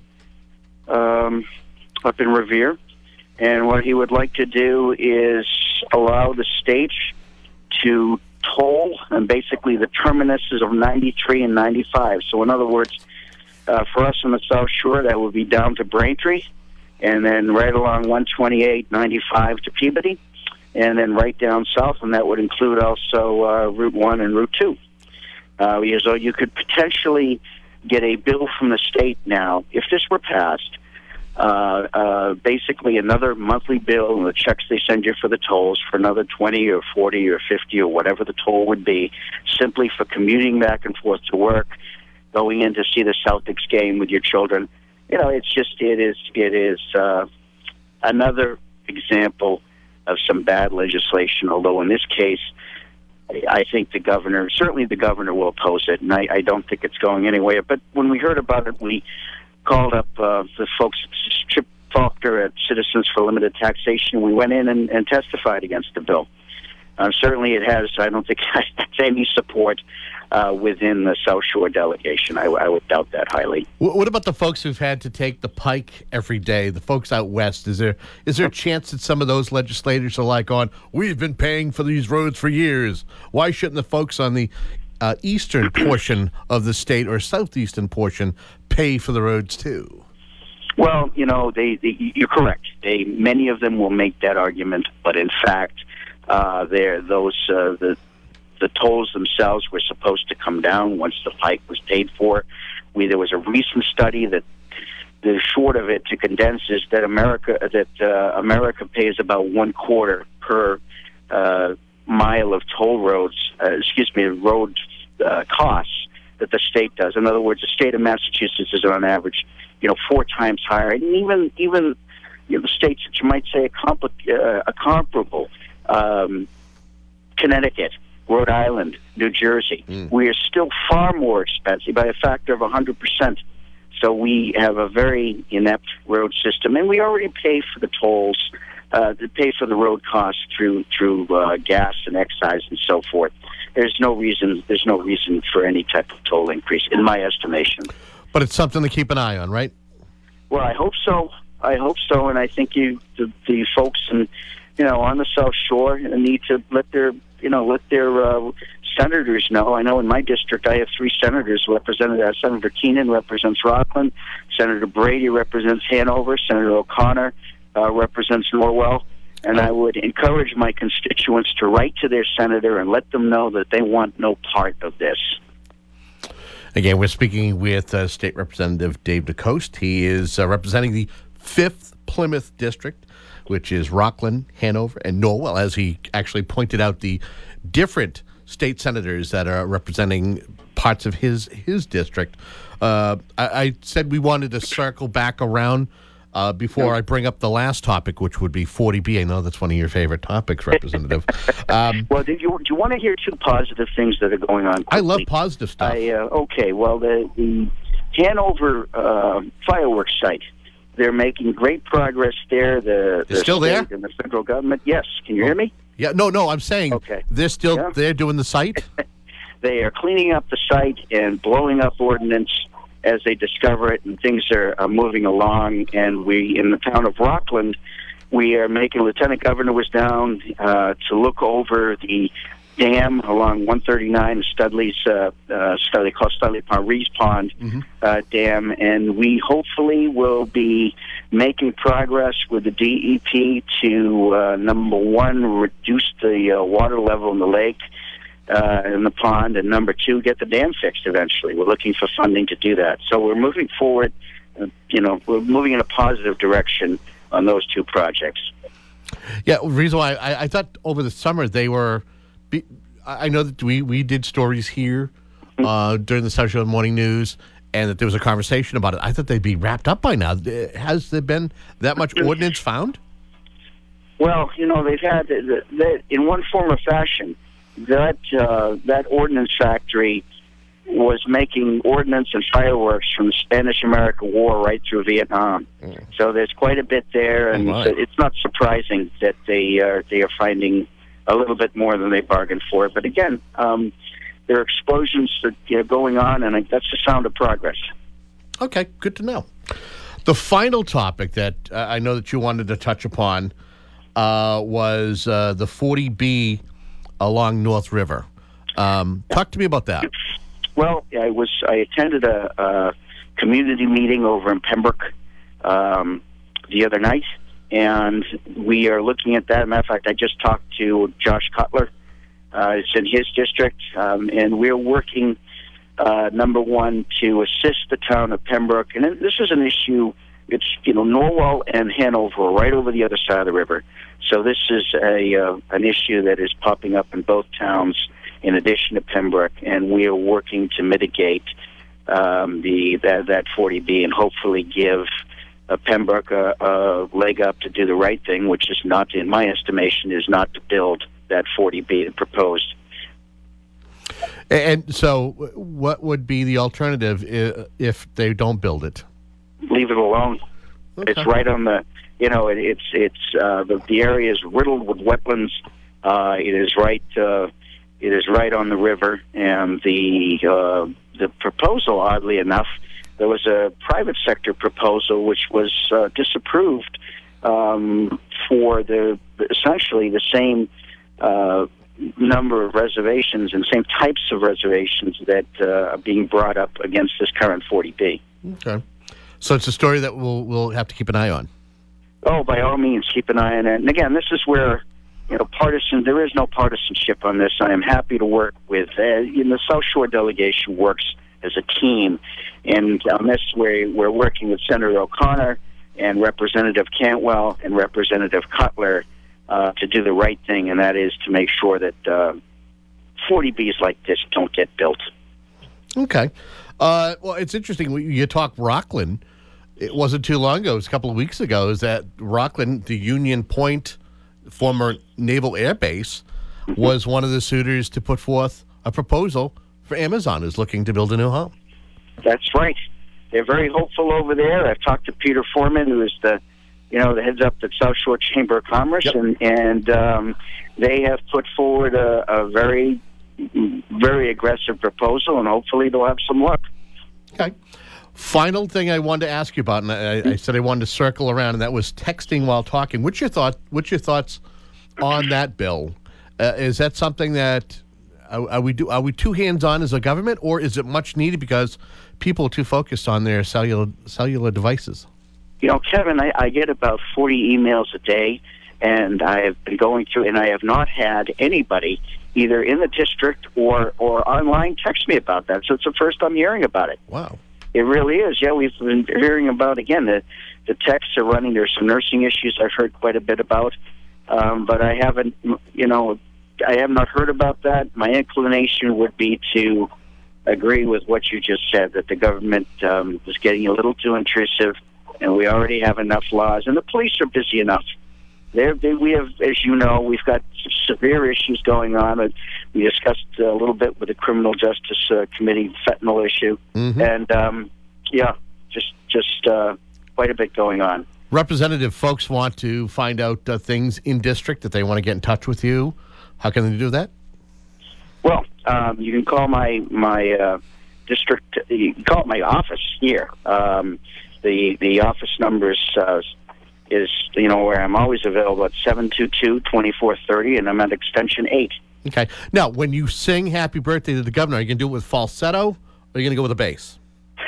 um, up in Revere, and what he would like to do is allow the state to toll and basically the terminuses of ninety-three and ninety-five. So in other words, uh, for us on the South Shore, that would be down to Braintree, and then right along one twenty-eight, ninety-five to Peabody, and then right down south, and that would include also uh, Route one and Route two. Uh, so you could potentially get a bill from the state now, if this were passed, uh, uh, basically another monthly bill and the checks they send you for the tolls for another twenty or forty or fifty or whatever the toll would be, simply for commuting back and forth to work, going in to see the Celtics game with your children. You know, it's just, it is, it is uh, another example of some bad legislation, although in this case, I think the governor, certainly the governor will oppose it, and I, I don't think it's going anywhere. But when we heard about it, we called up uh, the folks at Chip Faulkner at Citizens for Limited Taxation. We went in and, and testified against the bill. Uh, certainly it has, I don't think it has any support uh, within the South Shore delegation. I, I would doubt that highly. What about the folks who've had to take the Pike every day, the folks out west? Is there is there a chance that some of those legislators are like on, we've been paying for these roads for years. Why shouldn't the folks on the uh, eastern portion of the state or southeastern portion pay for the roads too? Well, you know, they, they you're correct. They many of them will make that argument, but in fact, uh, they're those uh, the the tolls themselves were supposed to come down once the Pike was paid for. We there was a recent study that the short of it, to condense, is that America that uh, America pays about one quarter per uh, mile of toll roads. Uh, excuse me, road uh, costs that the state does. In other words, the state of Massachusetts is on average, you know, four times higher, and even even you know, the states that you might say are, compli- uh, are comparable, um, Connecticut, Rhode Island, New Jersey, mm. we are still far more expensive by a factor of one hundred percent. So we have a very inept road system, and we already pay for the tolls, uh, to pay for the road costs through through uh, gas and excise and so forth. There's no reason. There's no reason for any type of toll increase, in my estimation. But it's something to keep an eye on, right? Well, I hope so. I hope so, and I think you, the, the folks, in, you know, on the South Shore, need to let their, you know, let their uh, senators know. I know in my district, I have three senators represented. Uh, Senator Keenan represents Rockland. Senator Brady represents Hanover. Senator O'Connor uh, represents Norwell. And I would encourage my constituents to write to their senator and let them know that they want no part of this. Again, we're speaking with uh, State Representative Dave DeCoste. He is uh, representing the fifth Plymouth District, which is Rockland, Hanover, and Norwell, as he actually pointed out the different state senators that are representing parts of his his district. Uh, I, I said we wanted to circle back around Uh, before I bring up the last topic, which would be forty B. I know that's one of your favorite topics, Representative. Um, well, do you, do you want to hear two positive things that are going on quickly? I love positive stuff. I, uh, okay, well, the, the Hanover uh, fireworks site, they're making great progress there. The, the It's still there? And the federal government. Yes. Can you hear me? Yeah, no, no, I'm saying okay. they're still Yeah. they're doing the site? They are cleaning up the site and blowing up ordnance as they discover it, and things are, are moving along. And we, in the town of Rockland, we are making, Lieutenant Governor was down uh, to look over the dam along one thirty-nine, Studley's, uh, uh, Studley, called Studley Pond, Rees Pond mm-hmm. uh, Dam, and we hopefully will be making progress with the D E P to, uh, number one, reduce the uh, water level in the lake, Uh, in the pond, and number two, get the dam fixed eventually. We're looking for funding to do that. So we're moving forward, uh, you know, we're moving in a positive direction on those two projects. Yeah, the reason why I, I thought over the summer they were, be, I know that we, we did stories here uh, during the South Shore Morning News, and that there was a conversation about it. I thought they'd be wrapped up by now. Has there been that much ordnance found? Well, you know, they've had, the, the, in one form or fashion, that uh, that ordnance factory was making ordnance and fireworks from the Spanish-American War right through Vietnam. Mm. So there's quite a bit there, and oh so it's not surprising that they are they are finding a little bit more than they bargained for. But again, um, there are explosions that you know, going on, and that's the sound of progress. Okay, good to know. The final topic that uh, I know that you wanted to touch upon uh, was uh, the forty B along North River. Um, talk to me about that. Well, I was I attended a, a community meeting over in Pembroke um, the other night, and we are looking at that. As a matter of fact, I just talked to Josh Cutler. Uh, it's in his district, um, and we're working, uh, number one, to assist the town of Pembroke. And this is an issue. It's, you know, Norwell and Hanover are right over the other side of the river. So this is a uh, an issue that is popping up in both towns in addition to Pembroke, and we are working to mitigate um, the that, that forty B and hopefully give uh, Pembroke a, a leg up to do the right thing, which is not, in my estimation, is not to build that forty B proposed. And so what would be the alternative if they don't build it? Leave it alone. Okay. It's right on the, you know, it, it's it's uh, the the area is riddled with wetlands. Uh, it is right, uh, it is right on the river, and the uh, the proposal, oddly enough, there was a private sector proposal which was uh, disapproved um, for the essentially the same uh, number of reservations and same types of reservations that uh, are being brought up against this current forty B. Okay. So it's a story that we'll we'll have to keep an eye on. Oh, by all means, keep an eye on it. And again, this is where, you know, partisan. There is no partisanship on this. I am happy to work with. Uh, you know, the South Shore delegation works as a team. And on this, we're, we're working with Senator O'Connor and Representative Cantwell and Representative Cutler uh, to do the right thing, and that is to make sure that uh, forty Bs like this don't get built. Okay. Uh, well, it's interesting. You talk Rockland. It wasn't too long ago. It was a couple of weeks ago. Is that Rockland, the Union Point, former Naval Air Base, was one of the suitors to put forth a proposal for Amazon, who's looking to build a new home. That's right. They're very hopeful over there. I've talked to Peter Foreman, who is the, you know, the heads up the South Shore Chamber of Commerce, yep. and and um, they have put forward a, a very, very aggressive proposal, and hopefully they'll have some luck. Okay. Final thing I wanted to ask you about, and I, I said I wanted to circle around, and that was texting while talking. What's your thought? What's your thoughts on that bill? Uh, is that something that are, are we do? Are we too hands-on as a government, or is it much needed because people are too focused on their cellular cellular devices? You know, Kevin, I, I get about forty emails a day, and I have been going through, and I have not had anybody either in the district or or online text me about that. So it's the first I'm hearing about it. Wow. It really is. Yeah, we've been hearing about, again, the, the texts are running. There's some nursing issues I've heard quite a bit about, um, but I haven't, you know, I have not heard about that. My inclination would be to agree with what you just said, that the government um, is getting a little too intrusive, and we already have enough laws, and the police are busy enough. They're, they, we have, as you know, we've got severe issues going on. Uh, we discussed uh, a little bit with the Criminal Justice uh, Committee fentanyl issue, mm-hmm. and um, yeah, just just uh, quite a bit going on. Representative, folks want to find out uh, things in district that they want to get in touch with you. How can they do that? Well, um, you can call my my uh, district. You can call my office here. Um, the the office number is. Uh, is, you know, where I'm always available at seven two two, two four three zero, and I'm at extension eight. Okay. Now, when you sing Happy Birthday to the Governor, are you going to do it with falsetto, or are you going to go with a bass?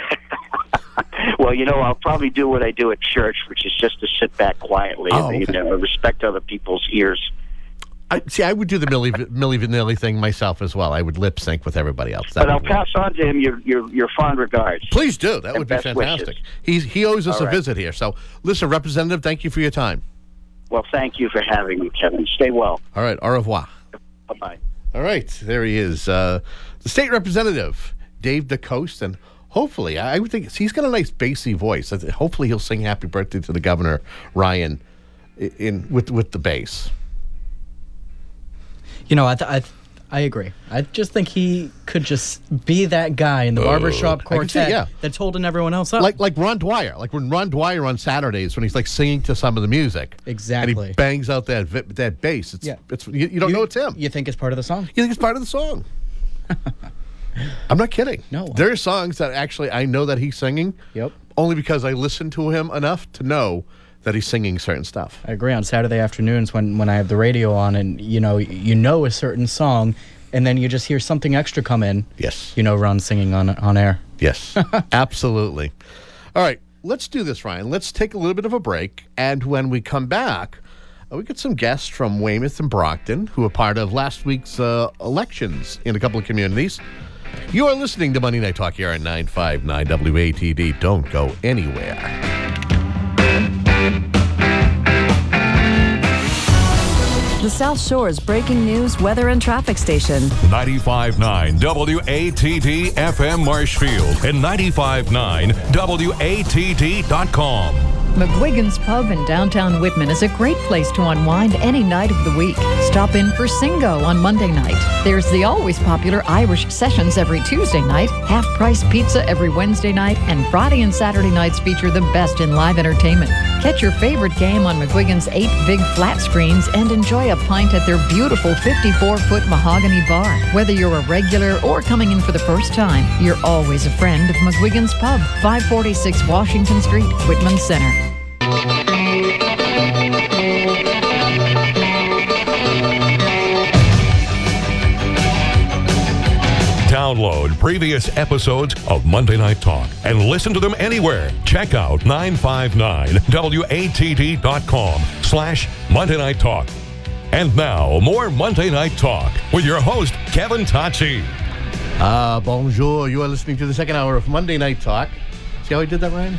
Well, you know, I'll probably do what I do at church, which is just to sit back quietly oh, and okay. you know, respect other people's ears. I, see, I would do the Milli, Milli Vanilli thing myself as well. I would lip sync with everybody else. That but I'll be... pass on to him your your, your fond regards. Please do. That and would be fantastic. Wishes. He's He owes us All a right. visit here. So, listen, Representative, thank you for your time. Well, thank you for having me, Kevin. Stay well. All right. Au revoir. Bye-bye. All right. There he is. Uh, the state representative, Dave DeCoste, and hopefully, I would think, he's got a nice bassy voice. Hopefully he'll sing Happy Birthday to the Governor, Ryan, in with with the bass. You know, I, th- I, th- I agree. I just think he could just be that guy in the barbershop I can quartet see, yeah. that's holding everyone else up. Like like Ron Dwyer. Like when Ron Dwyer on Saturdays, when he's like singing to some of the music. Exactly. And he bangs out that vi- that bass. It's, Yeah. it's you, you don't You- know it's him. You think it's part of the song? You think it's part of the song. I'm not kidding. No. There are songs that actually I know that he's singing. Yep. Only because I listen to him enough to know that he's singing certain stuff. I agree. On Saturday afternoons when, when I have the radio on and, you know, you know a certain song and then you just hear something extra come in. Yes. You know Ron's singing on on air. Yes, absolutely. All right, let's do this, Ryan. Let's take a little bit of a break. And when we come back, uh, we get some guests from Weymouth and Brockton who are part of last week's uh, elections in a couple of communities. You are listening to Monday Night Talk here on nine five nine W A T D. Don't go anywhere. The South Shore's breaking news, weather, and traffic station. ninety-five point nine W A T D F M Marshfield and ninety-five point nine W A T D dot com. McGuigan's Pub in downtown Whitman is a great place to unwind any night of the week. Stop in for Singo on Monday night. There's the always popular Irish Sessions every Tuesday night, half-price pizza every Wednesday night, and Friday and Saturday nights feature the best in live entertainment. Catch your favorite game on McGuigan's eight big flat screens and enjoy a pint at their beautiful fifty-four foot mahogany bar. Whether you're a regular or coming in for the first time, you're always a friend of McGuigan's Pub, five forty-six Washington Street, Whitman Center. Download previous episodes of Monday Night Talk and listen to them anywhere. Check out nine five nine W A T D dot com slash Monday Night Talk. And now, more Monday Night Talk with your host, Kevin Totzi. Uh, bonjour. You are listening to the second hour of Monday Night Talk. See how I did that, Ryan?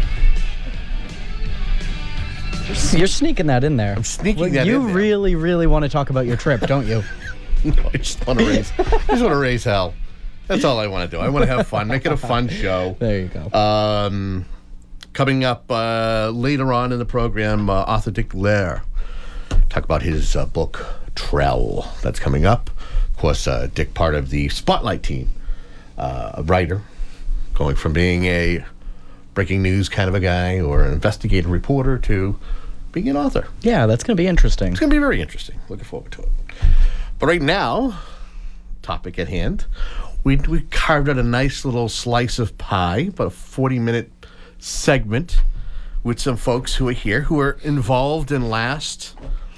You're sneaking that in there. I'm sneaking Well, that you in there. really, really want to talk about your trip, don't you? No, I just want to raise. I just want to raise hell. That's all I want to do. I want to have fun. Make it a fun show. There you go. Um, coming up uh, later on in the program, uh, author Dick Lair talk about his uh, book Trell. That's coming up. Of course, uh, Dick, part of the Spotlight team, uh, a writer, going from being a breaking news kind of a guy or an investigative reporter to being an author. Yeah, that's going to be interesting. It's going to be very interesting. Looking forward to it. But right now, topic at hand, we we carved out a nice little slice of pie, about a forty-minute segment with some folks who are here who are involved in last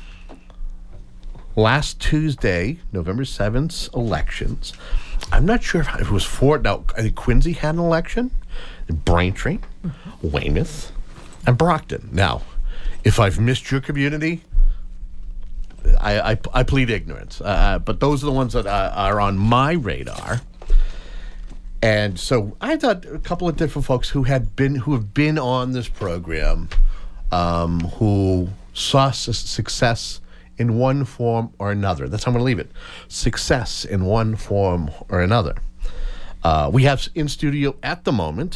last Tuesday, November seventh's elections. I'm not sure if it was for now. I think Quincy had an election, Braintree, mm-hmm. Weymouth, and Brockton. Now, if I've missed your community, I, I, I plead ignorance. Uh, but those are the ones that uh, are on my radar. And so I thought a couple of different folks who had been who have been on this program, um, who saw su- success in one form or another. That's how I'm going to leave it. Success in one form or another. Uh, we have in studio at the moment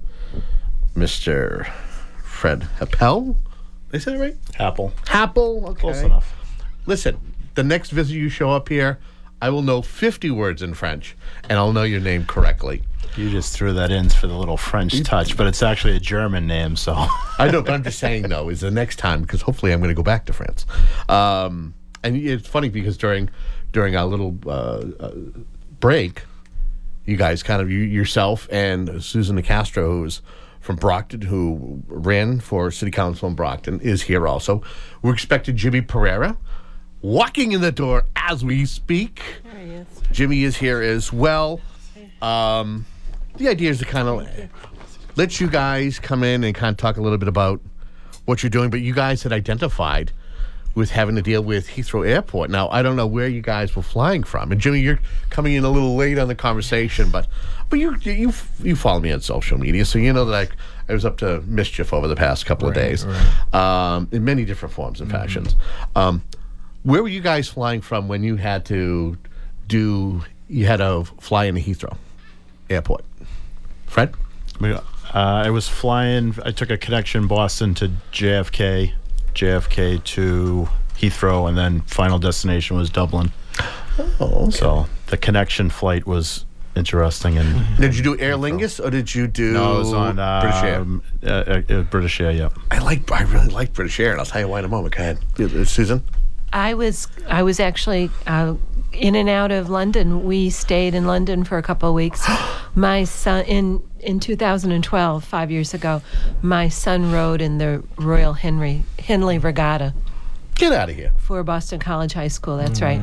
Mister Fred Happel. Did I say it right? Happel. Happel. Okay. Close enough. Listen, the next visit you show up here, I will know fifty words in French, and I'll know your name correctly. You just threw that in for the little French touch, but it's actually a German name, so. I know, but I'm just saying, though, is the next time, because hopefully I'm going to go back to France. Um, and it's funny because during during our little uh, uh, break, you guys kind of, you yourself and Susan Nicastro, who's from Brockton, who ran for city council in Brockton, is here also. We're expecting Jimmy Pereira walking in the door as we speak. There he is. Jimmy is here as well. Um, the idea is to kind of let you guys come in and kind of talk a little bit about what you're doing, but you guys had identified with having to deal with Heathrow Airport. Now, I don't know where you guys were flying from. And Jimmy, you're coming in a little late on the conversation, but but you you you follow me on social media, so you know that I, I was up to mischief over the past couple Right, of days, right. um, in many different forms and Mm-hmm. fashions. Um, where were you guys flying from when you had to do, you had to fly into Heathrow Airport? Fred? Uh, I was flying, I took a connection Boston to J F K, J F K to Heathrow, and then final destination was Dublin. Oh, okay. So the connection flight was interesting. And Did you do Aer Lingus or did you do No, it was on uh, British Air? um, uh, uh, uh, British Air, yeah. I like, I really like British Air, and I'll tell you why in a moment. Go ahead, Uh, Susan. I was I was actually uh, in and out of London. We stayed in London for a couple of weeks. My son in in two thousand twelve, five years ago, my son rode in the Royal Henry Henley Regatta. Get out of here. For Boston College High School. That's right.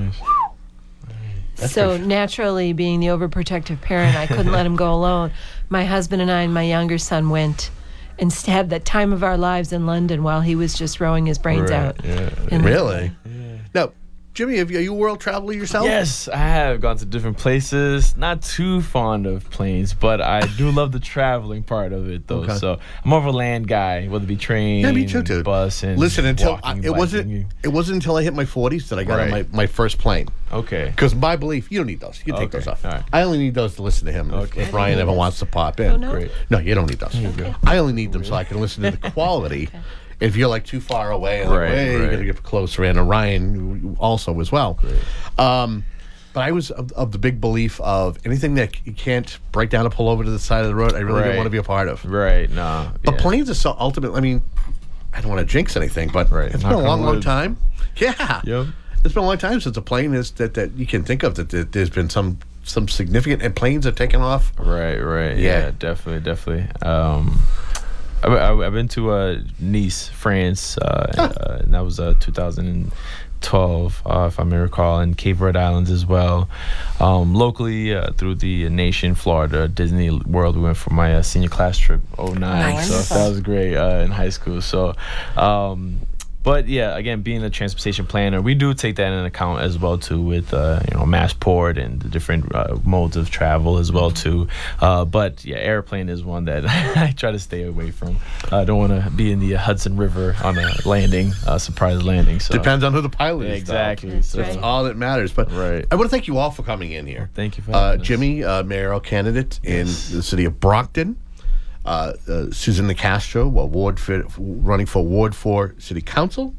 That's so pretty- naturally, being the overprotective parent, I couldn't let him go alone. My husband and I and my younger son went and had the time of our lives in London while he was just rowing his brains Right, out. yeah. in Really? Now, Jimmy, have you, are you a world traveler yourself? Yes, I have gone to different places. Not too fond of planes, but I do love the traveling part of it, though. Okay. So I'm more of a land guy, whether it be train, Yeah, me too, dude. bus, and Listen, until I, walking, it wasn't biking. it wasn't until I hit my forties that I got on Right. my, my first plane. Okay. Because my belief, you don't need those. You can take Okay, those off. all right. I only need those to listen to him if- Okay. if Ryan ever wants to pop in. Oh, no? Great. No, you don't need those. I only need them so I can listen to the quality. If you're like too far away, and like, Right, hey, you right. got to get closer in. And Ryan also as well. Um, but I was of, of the big belief of anything that you can't break down and pull over to the side of the road, I really Right. didn't want to be a part of. Right, no. But yeah. planes are so ultimate. I mean, I don't want to jinx anything, but Right. it's Knock been a long, on long wood. time. Yeah. Yep. It's been a long time since a plane is that, that you can think of that, that there's been some some significant, and planes are taken off. Right, right. Yeah. Yeah, definitely, definitely. Um, I, I, I've been to uh, Nice, France, uh, uh, and that was uh, two thousand twelve, uh, if I may recall, and Cape Verde Islands as well. Um, locally, uh, through the nation, Florida, Disney World, we went for my uh, senior class trip, oh nine. Nice. So that was great uh, in high school. So, um, but yeah, again, being a transportation planner, we do take that into account as well too, with uh, you know, Massport and the different uh, modes of travel as well too. Uh, but yeah, airplane is one that I try to stay away from. I don't want to be in the Hudson River on a landing, uh, surprise landing. So depends on who the pilot yeah, is. Exactly. That's, So that's all that matters. But right. I want to thank you all for coming in here. Thank you for uh, having us. Jimmy, uh, mayoral candidate Yes. in the city of Brockton. Uh, uh, Susan Nicastro, uh, ward for, running for Ward four City Council,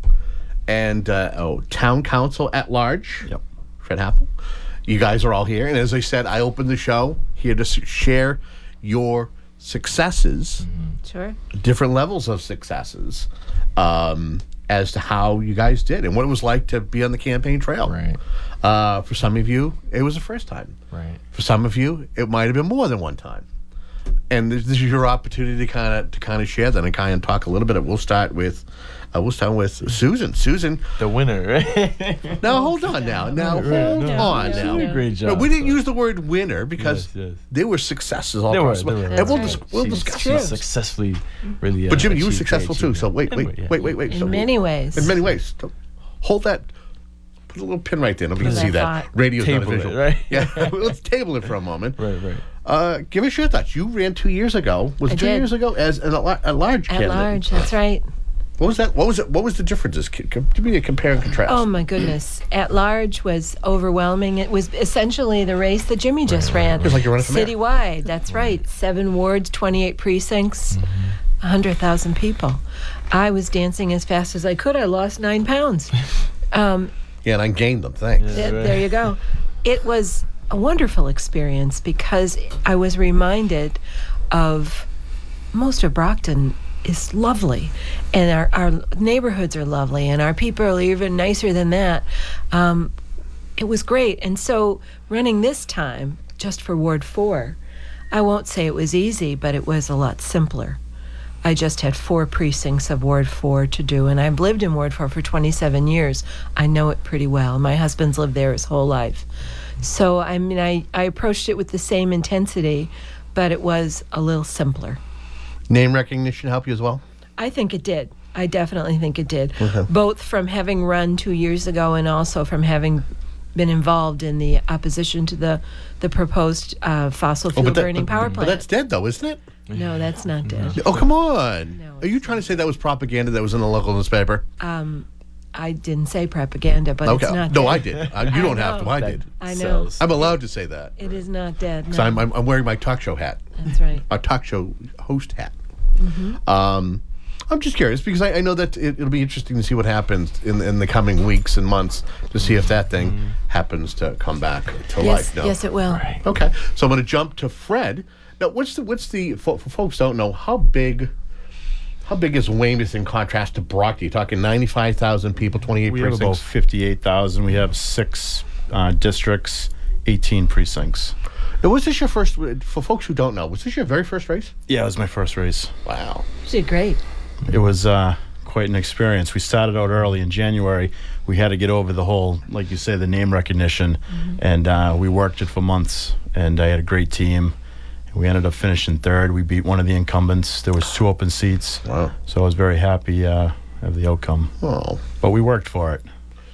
and uh, oh, Town Council at large. Yep. Fred Happel. You guys are all here, and as I said, I opened the show here to s- share your successes, Sure. different levels of successes, um, as to how you guys did and what it was like to be on the campaign trail. Right. Uh, for some of you, it was the first time. Right. For some of you, it might have been more than one time. And this, this is your opportunity to kind of to kind of share that and kind of talk a little bit. We'll start with, uh, we'll start with Susan. Susan, the winner. Right? now hold on. Now, now Right, hold no, on. no, now, you did a great job, No, we didn't so. use the word winner because Yes, yes. they were successes all They were, across. they the- were. and That's we'll, right. dis- we'll She- discuss she that. successfully, really. Uh, But Jimmy, you were achieved successful great too. So wait, achievement. wait, Yeah. wait, wait, wait. In So- many ways. In many ways. So hold that. Put a little pin right there. Nobody can Put see that that. thought. Radio's not a Table it, visual. right? Yeah. Let's table it for a moment. Right, right. Uh, give us your thoughts. You ran two years ago. Was I it two did. years ago as an, a, a large At candidate? large, that's right. What was that? What was it? What was the differences? C- c- Give me a compare and contrast. Oh my goodness! At large was overwhelming. It was essentially the race that Jimmy just ran. It was like you're running for mayor. Citywide. That's right. Seven wards, twenty-eight precincts, a hundred thousand people. I was dancing as fast as I could. I lost nine pounds. Um, Yeah, and I gained them. Thanks. th- There you go. It was a wonderful experience because I was reminded of most of Brockton is lovely, and our, our neighborhoods are lovely, and our people are even nicer than that. Um, it was great. And so running this time just for Ward four, I won't say it was easy, but it was a lot simpler. I just had four precincts of Ward four to do, and I've lived in Ward four for twenty-seven years. I know it pretty well. My husband's lived there his whole life. So, I mean, I, I approached it with the same intensity, but it was a little simpler. Name recognition help you as well? I think it did. I definitely think it did. Okay. Both from having run two years ago and also from having been involved in the opposition to the, the proposed uh, fossil fuel but that- burning but- power But plant. that's dead, though, isn't it? No, that's not dead. Oh, come on. Are you trying to say that was propaganda that was in the local newspaper? Um, I didn't say propaganda, but okay. it's not no, dead. I did. I, you don't have to. know. I did. I know. I'm allowed to say that. It is not dead. So No. I'm, I'm, I'm wearing my talk show hat. That's right. A talk show host hat. Mhm. Um, I'm just curious because I, I know that it, it'll be interesting to see what happens in in the coming weeks and months to see if that thing happens to come back to Yes, life. No. yes, it will. Okay, so I'm going to jump to Fred. Now, what's the what's the for, for folks who don't know how big how big is Weymouth in contrast to Brockton? You're talking ninety-five thousand people, twenty-eight We have about precincts. fifty-eight thousand. We have six uh, districts, eighteen precincts. Now, was this your first? For folks who don't know, was this your very first race? Yeah, it was my first race. Wow. You did great. It was uh, quite an experience. We started out early in January. We had to get over the whole, like you say, the name recognition, and uh, we worked it for months. And I had a great team. We ended up finishing third. We beat one of the incumbents. There was two open seats. Wow. So I was very happy uh, of the outcome. Oh. But we worked for it.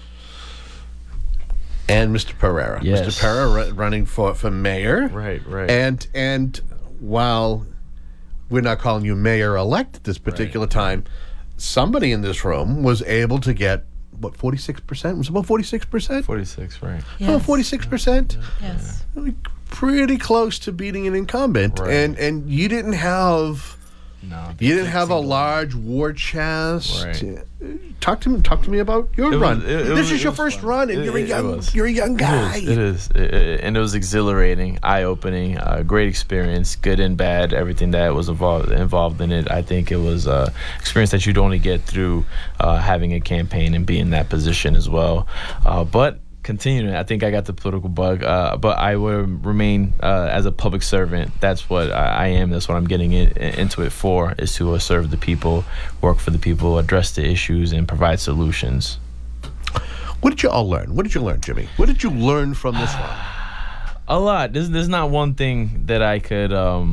And Mister Pereira. Yes. Mister Pereira ru- running for, for mayor. Right, right. And and while we're not calling you mayor-elect at this particular time, somebody in this room was able to get, what, forty-six percent? Was it about forty-six percent? forty-six, right. About forty-six percent? Yes. Pretty close to beating an incumbent. Right. And and you didn't have... No, You didn't have a large war chest. Right. Talk to me. Talk to me about your It was- run. it- it this was- is it your was first fun. run, and It- you're a it- it young. was. You're a young guy. It is. It is. It- it- and it was exhilarating, eye-opening, uh, great experience, good and bad, everything that was involved involved in it. I think it was an experience that you'd only get through uh, having a campaign and being in that position as well. Uh, but continuing, I think I got the political bug, uh, but I will remain uh, as a public servant. That's what I, I am. That's what I'm getting in, into it for, is to uh, serve the people, work for the people, address the issues, and provide solutions. What did you all learn? What did you learn, Jimmy? What did you learn from this one? A lot. There's, there's not one thing that I could um,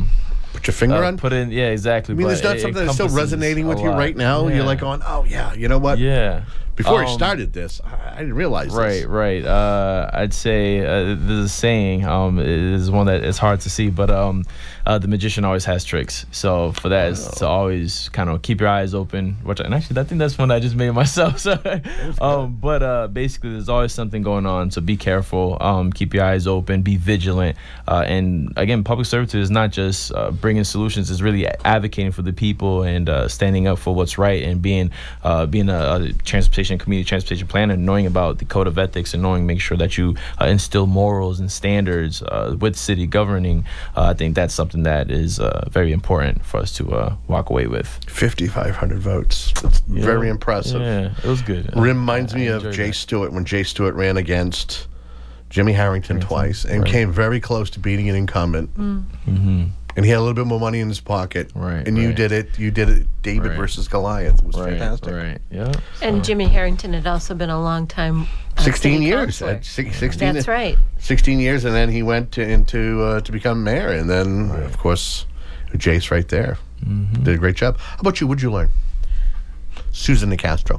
Put your finger uh, on? Put in, yeah, exactly. I mean, but there's not it something that's still encompasses resonating with a you lot. right now? Yeah. You're like going, oh, yeah, you know what? Yeah. Before I Um, started this, I, I didn't realize Right, this. right. Uh, I'd say uh, there's a saying. Um, it is one that is hard to see, but um, uh, the magician always has tricks. So for that, is to always kind of keep your eyes open. Which, and actually, I think that's one I just made myself. So, um, but uh, basically, there's always something going on. So be careful. Um, keep your eyes open. Be vigilant. Uh, and again, public servitude is not just uh, bringing solutions. It's really advocating for the people and uh, standing up for what's right and being uh, being a, a transportation community transportation planner, knowing about the code of ethics and knowing, make sure that you uh, instill morals and standards uh, with city governing. Uh, I think that's something that is uh, very important for us to uh, walk away with. fifty-five hundred votes. That's Yeah. very impressive. Yeah, it was good. Reminds I me of enjoyed Jay that. Stewart when Jay Stewart ran against Jimmy Harrington twice and right. came very close to beating an incumbent. Mm. Mm-hmm. And he had a little bit more money in his pocket. Right. And you right. did it. You did it. David Right. versus Goliath. It was Right, fantastic. right. Yeah. And Jimmy Harrington had also been a long time. Uh, sixteen city years. councilor. At six, sixteen. That's right. Sixteen years, and then he went to, into uh, to become mayor, and then right. of course, Jace right there mm-hmm. did a great job. How about you? What'd you learn, Susan Nicastro?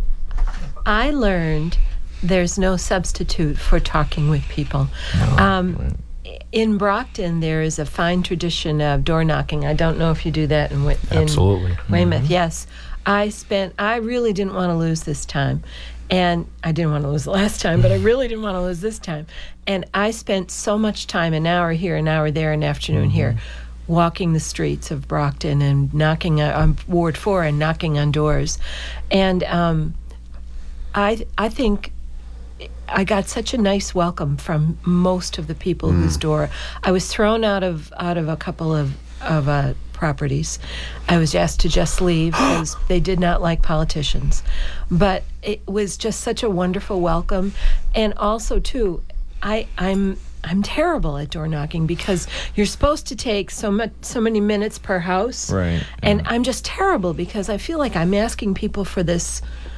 I learned there's no substitute for talking with people. No, um, right. In Brockton, there is a fine tradition of door knocking. I don't know if you do that in, Wi- in Absolutely. Weymouth. Mhm. Yes. I spent, I really didn't want to lose this time. And I didn't want to lose the last time, but I really didn't want to lose this time. And I spent so much time, an hour here, an hour there, an afternoon Mhm. here, walking the streets of Brockton and knocking on, on Ward four and knocking on doors. And um, I, I think I got such a nice welcome from most of the people Mm. whose door. I was thrown out of out of a couple of of uh, properties. I was asked to just leave because they did not like politicians. But it was just such a wonderful welcome, and also too, I I'm. I'm terrible at door knocking because you're supposed to take so much, so many minutes per house, Right. and I'm just terrible because I feel like I'm asking people for this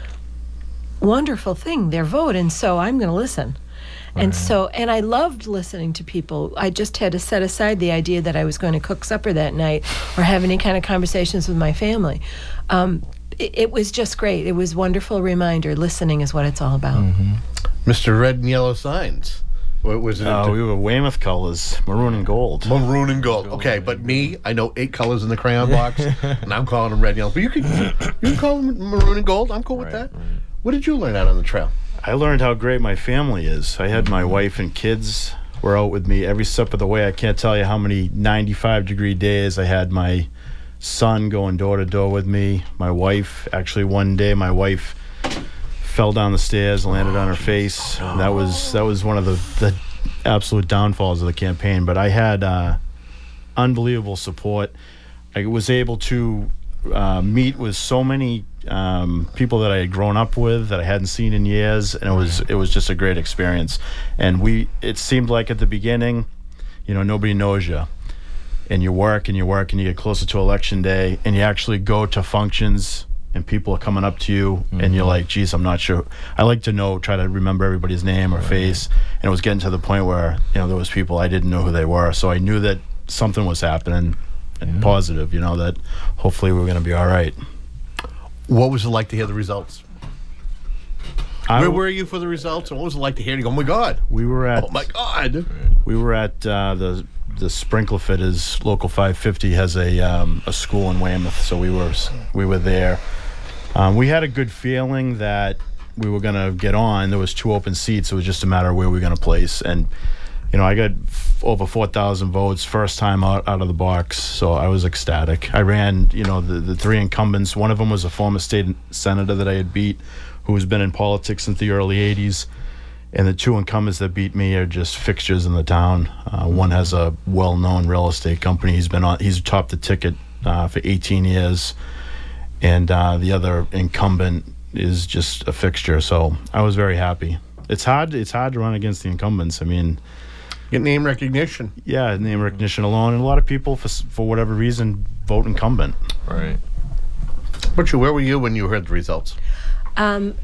wonderful thing, their vote, and so I'm going to listen. And Right. so, and I loved listening to people. I just had to set aside the idea that I was going to cook supper that night or have any kind of conversations with my family. Um, it, it was just great. It was a wonderful reminder. Listening is what it's all about. Mm-hmm. Mister Red and Yellow Signs. What was it? Uh, we were Weymouth colors, maroon and gold. Maroon and gold. Okay, but me, I know eight colors in the crayon box, and I'm calling them red and yellow. But you can, you can call them maroon and gold. I'm cool with that. What did you learn out on the trail? I learned how great my family is. I had my wife and kids were out with me every step of the way. I can't tell you how many ninety-five degree days I had my son going door to door with me. My wife, actually one day my wife fell down the stairs, landed on her face. That was that was one of the, the absolute downfalls of the campaign. But I had uh, unbelievable support. I was able to uh, meet with so many um, people that I had grown up with that I hadn't seen in years, and it was it was just a great experience. And we it seemed like at the beginning, you know, nobody knows you, and you work and you work and you get closer to election day, and you actually go to functions. And people are coming up to you, mm-hmm. and you're like, geez, I'm not sure. I like to know, try to remember everybody's name or right. face. And it was getting to the point where, you know, there was people I didn't know who they were. So I knew that something was happening, and yeah. positive, you know, that hopefully we were going to be all right. What was it like to hear the results? I Where w- were you for the results? And what was it like to hear? You go, oh my God. We were at. Oh my God. We were at uh, the the Sprinkler Fitters. Local five fifty has a um, a school in Weymouth, so we were we were there. Um, we had a good feeling that we were going to get on. There was two open seats. It was just a matter of where we were going to place. And, you know, I got f- over four thousand votes, first time out, out of the box. So I was ecstatic. I ran, you know, the, the three incumbents. One of them was a former state senator that I had beat, who's been in politics since the early eighties. And the two incumbents that beat me are just fixtures in the town. Uh, one has a well-known real estate company. He's been on, he's topped the ticket uh, for eighteen years. And uh, the other incumbent is just a fixture. So I was very happy. It's hard. It's hard to run against the incumbents. I mean, get name recognition. Yeah, name recognition alone, and a lot of people, for for whatever reason, vote incumbent. Right. But you, where were you when you heard the results? Um,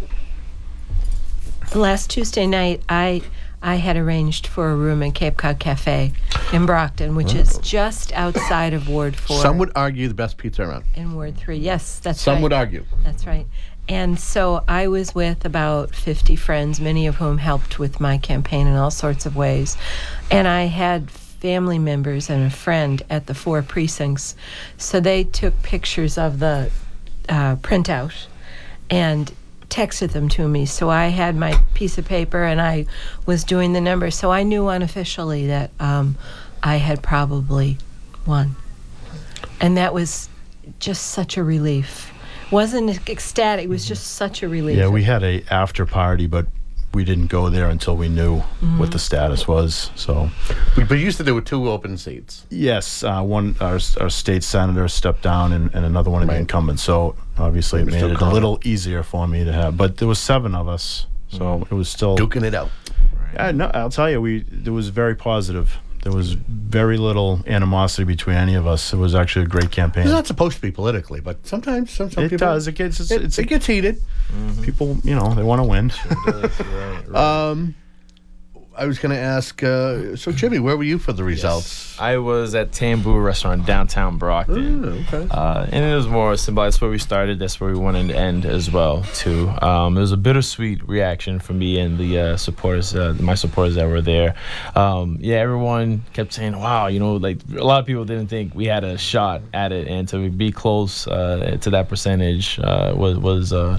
last Tuesday night, I I had arranged for a room in Cape Cod Cafe, in Brockton, which is just outside of Ward four. Some would argue the best pizza around. In Ward three, yes, that's Some right. would argue. That's right. And so I was with about fifty friends, many of whom helped with my campaign in all sorts of ways. And I had family members and a friend at the four precincts. So they took pictures of the uh, printout and texted them to me. So I had my piece of paper and I was doing the numbers. So I knew unofficially that um, I had probably won. And that was just such a relief. Wasn't ecstatic, it was just such a relief. Yeah, we had a after party, but we didn't go there until we knew Mm-hmm. what the status was. So, but you said there were two open seats. Yes, uh, one our, our state senator stepped down, and, and another one of the incumbents. So obviously, it We're made still it a calling. little easier for me to have. But there was seven of us, so it was still Duking it out. Yeah, no, I'll tell you, we it was very positive. There was very little animosity between any of us. It was actually a great campaign. It's not supposed to be politically, but sometimes some, some It people does. It gets it's, it, it's it gets heated. People, you know, they want to win. Um, I was going to ask. Uh, so, Jimmy, where were you for the results? I was at Tamboo Restaurant downtown Brockton. Oh, okay. Uh, and it was more symbolic. That's where we started. That's where we wanted to end as well, too. Um, it was a bittersweet reaction for me and the uh, supporters, uh, my supporters that were there. Um, yeah, everyone kept saying, wow, you know, like a lot of people didn't think we had a shot at it. And to be close uh, to that percentage uh, was, was uh,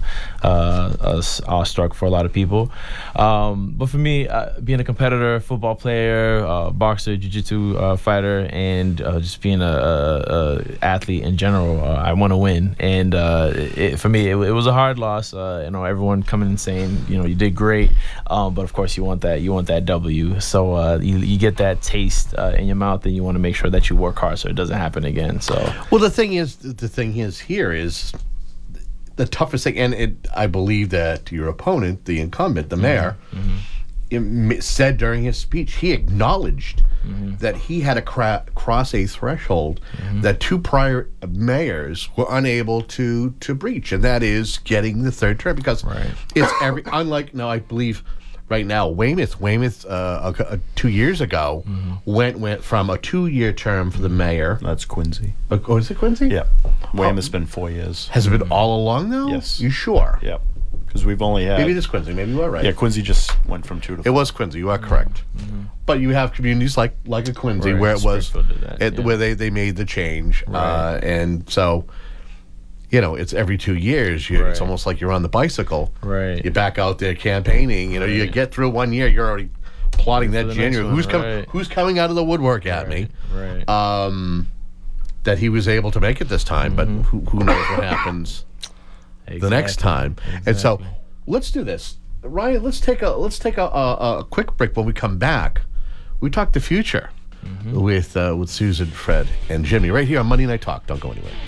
uh, awestruck for a lot of people. Um, but for me, uh, being a competitor, football player, uh, boxer, jiu-jitsu uh, fighter, and uh, just being a, a, a athlete in general, uh, I want to win. And uh, it, for me, it, it was a hard loss. Uh, you know, everyone coming and saying, you know, you did great, um, but of course you want that, you want that W. So uh, you, you get that taste uh, in your mouth, and you want to make sure that you work hard so it doesn't happen again. So Well, the thing is, the thing is here is the toughest thing, and it, I believe that your opponent, the incumbent, the mayor, Mm-hmm. it said during his speech, he acknowledged Mm-hmm. that he had to cra- cross a threshold Mm-hmm. that two prior mayors were unable to to breach, and that is getting the third term, because it's every unlike no, I believe right now Weymouth, Weymouth uh, a, a, two years ago Mm-hmm. went went from a two year term for the mayor. That's Quincy. Uh, oh, is it Quincy? Yeah, Weymouth's been four years. Has it been all along though? Yes. You sure? Yep. Because we've only had. Maybe it is Quincy. Maybe you are right. Yeah, Quincy just went from two to. It was Quincy. You are correct. But you have communities like like a Quincy Right, where it was Springfield did that, it, yeah. where they, they made the change, uh, and so you know it's every two years. You, It's Right. almost like you're on the bicycle. Right. You're back out there campaigning. You know, you get through one year, you're already plotting that For the next January. one, Who's coming? right. Who's coming out of the woodwork at me? Right. Um, that he was able to make it this time, but who, who knows what happens the next Exactly. time? And so, let's do this, Ryan. Let's take a let's take a, a, a quick break. When we come back, we talk the future with uh, with Susan, Fred, and Jimmy right here on Monday Night Talk. Don't go anywhere.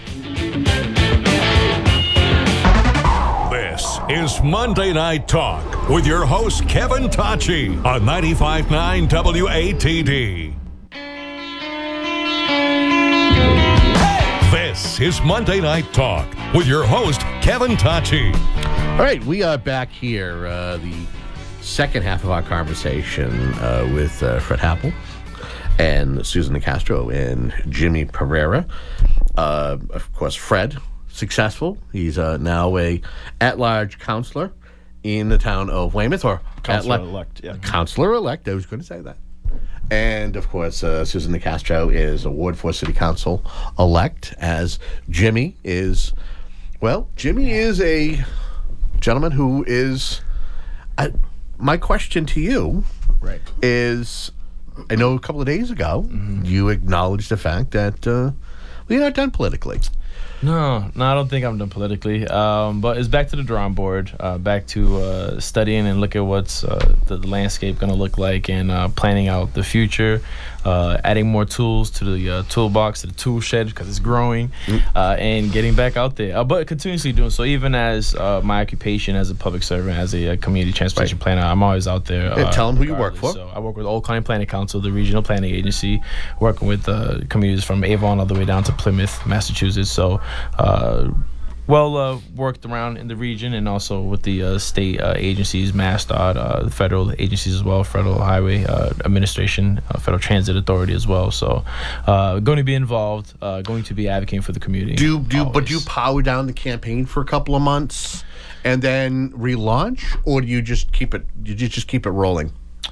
This is Monday Night Talk with your host, Kevin Tachi, on ninety-five point nine W A T D. This is Monday Night Talk with your host, Kevin Tachi. All right, we are back here, uh, the second half of our conversation uh, with uh, Fred Happel and Susan Castro and Jimmy Pereira. Uh, of course, Fred, successful. He's uh, now a at-large counselor in the town of Weymouth, or Counselor-elect, yeah. Counselor-elect, I was going to say that. And, of course, uh, Susan Castro is a Ward four City Council-elect, as Jimmy is, well, Jimmy is a gentleman who is, uh, my question to you Right. is, I know a couple of days ago, you acknowledged the fact that uh, well, you're not done politically. No, no, I don't think I'm done politically. Um, but it's back to the drawing board, uh, back to uh, studying and look at what's uh, the landscape going to look like, and uh, planning out the future, uh, adding more tools to the uh, toolbox, to the tool shed, because it's growing, uh, and getting back out there. Uh, but continuously doing so, even as uh, my occupation as a public servant, as a, uh community transportation planner, I'm always out there. And Uh, tell them who you work for. So I work with Old County Planning Council, the regional planning agency, working with uh, communities from Avon all the way down to Plymouth, Massachusetts. So uh, well uh, worked around in the region and also with the uh, state uh, agencies, MassDOT, uh, the federal agencies as well, Federal Highway uh, Administration, uh, Federal Transit Authority as well. So uh, going to be involved, uh, going to be advocating for the community. Do you, do you, but do you power down the campaign for a couple of months and then relaunch, or do you just keep it? Do you just keep it rolling?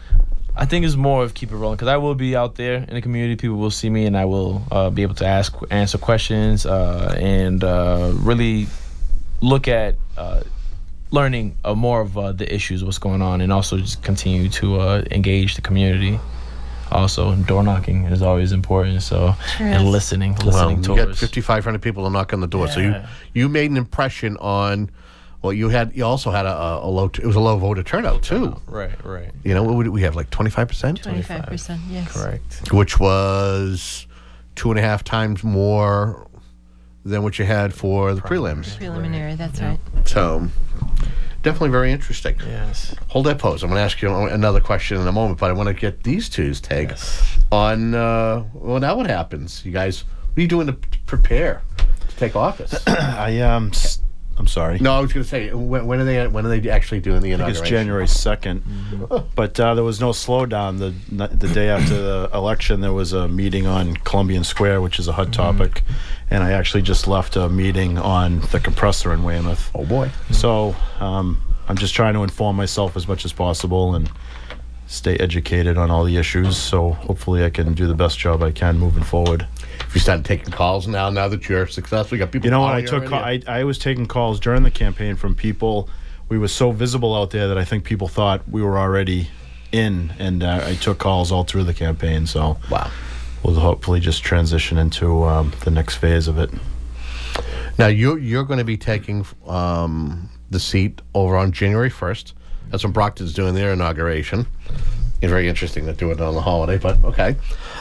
I think it's more of keep it rolling because I will be out there in the community. People will see me, and I will uh, be able to ask, answer questions, uh, and uh, really look at uh, learning uh, more of uh, the issues, what's going on, and also just continue to uh, engage the community. Also, door knocking is always important. So, Sure and is. listening, Well, listening you towards. got fifty-five hundred people to knock on the door, so you Yeah. you made an impression on. Well, you had you also had a, a low. It was a low voter turnout too. Right, right. You know, what would we have, like twenty-five percent? twenty-five percent, yes. Correct. Which was two and a half times more than what you had for the prelims. Preliminary, that's right. So, definitely very interesting. Yes. Hold that pose. I'm going to ask you another question in a moment, but I want to get these two's take Yes. on. Uh, well, now what happens, you guys? What are you doing to p- prepare to take office? I um, s- I'm sorry. No, I was going to say when, when are they? When are they actually doing the I think inauguration? it's January second, but uh, there was no slowdown. The the day after the election, there was a meeting on Columbian Square, which is a hot topic, and I actually just left a meeting on the compressor in Weymouth. Oh boy! So um, I'm just trying to inform myself as much as possible and stay educated on all the issues. So hopefully, I can do the best job I can moving forward. If you started taking calls now, now that you're successful, you got people. You know, when calling I took, already? call, I, I was taking calls during the campaign from people. We were so visible out there that I think people thought we were already in, and uh, I took calls all through the campaign. So wow, we'll hopefully just transition into um, the next phase of it. Now you're you're going to be taking um, the seat over on January first. That's when Brockton's doing their inauguration. It's very interesting to do it on the holiday, but okay.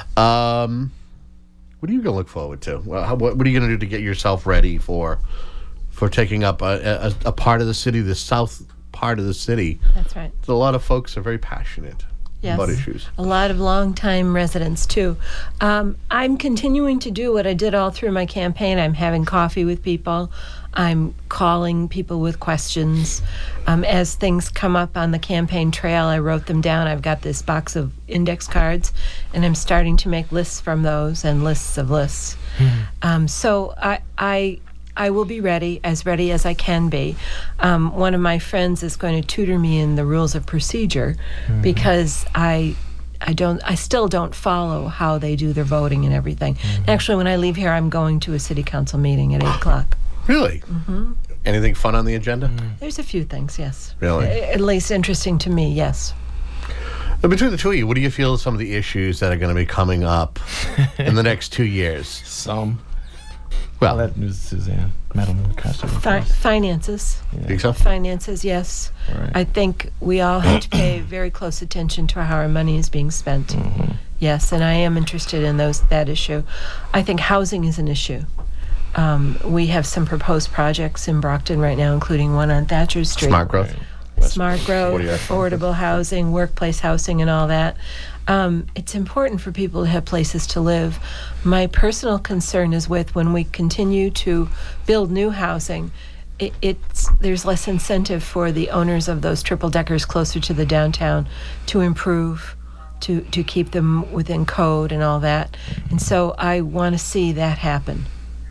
Um, what are you going to look forward to? Well, how, what, what are you going to do to get yourself ready for for taking up a, a, a part of the city, the south part of the city? That's right. A lot of folks are very passionate Yes. about issues. A lot of longtime residents, too. Um, I'm continuing to do what I did all through my campaign. I'm having coffee with people. I'm calling people with questions. Um, as things come up on the campaign trail, I wrote them down. I've got this box of index cards, and I'm starting to make lists from those and lists of lists. Um, so I, I I will be ready, as ready as I can be. Um, one of my friends is going to tutor me in the rules of procedure Mhm. because I, I don't, I still don't follow how they do their voting and everything. Actually, when I leave here, I'm going to a city council meeting at eight o'clock. Really? hmm Anything fun on the agenda? There's a few things, yes. Really? A- At least interesting to me, yes. But between the two of you, what do you feel are some of the issues that are going to be coming up in the next two years? Some. Well, that news, Suzanne. Madam Customer. Fi- finances. Think so? Finances, yes. Right. I think we all have to pay very close attention to how our money is being spent. Mm-hmm. Yes, and I am interested in those that issue. I think housing is an issue. Um, we have some proposed projects in Brockton right now, including one on Thatcher Street. Smart growth. Smart growth, forty-eight. affordable housing, workplace housing, and all that. Um, it's important for people to have places to live. My personal concern is with when we continue to build new housing, it, it's there's less incentive for the owners of those triple deckers closer to the downtown to improve, to to keep them within code and all that. And so I want to see that happen.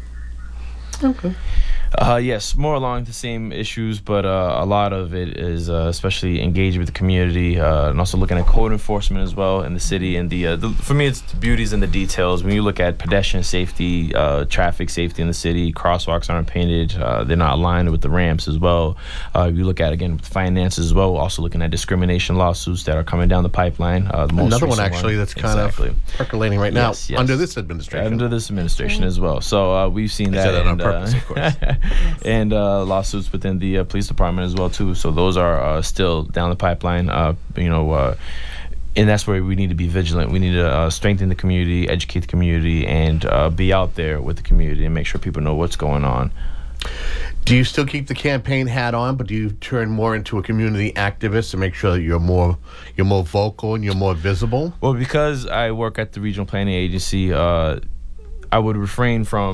Okay. Uh, yes, more along the same issues, but uh, a lot of it is uh, especially engaging with the community uh, and also looking at code enforcement as well in the city. And the, uh, the for me, it's the beauties and the details. When you look at pedestrian safety, uh, traffic safety in the city, crosswalks aren't painted, uh, they're not aligned with the ramps as well. Uh, you look at, again, with finances as well, also looking at discrimination lawsuits that are coming down the pipeline. Uh, the most Another one, recent actually, that's kind exactly. of percolating right now Yes, yes. under this administration. Under this administration as well. So uh, we've seen I that. said that on and, purpose, uh, of course. and uh, lawsuits within the uh, police department as well too. So those are uh, still down the pipeline. Uh, you know, uh, and that's where we need to be vigilant. We need to uh, strengthen the community, educate the community, and uh, be out there with the community and make sure people know what's going on. Do you still keep the campaign hat on, but do you turn more into a community activist to make sure that you're more you're more vocal and you're more visible? Well, because I work at the regional planning agency, uh, I would refrain from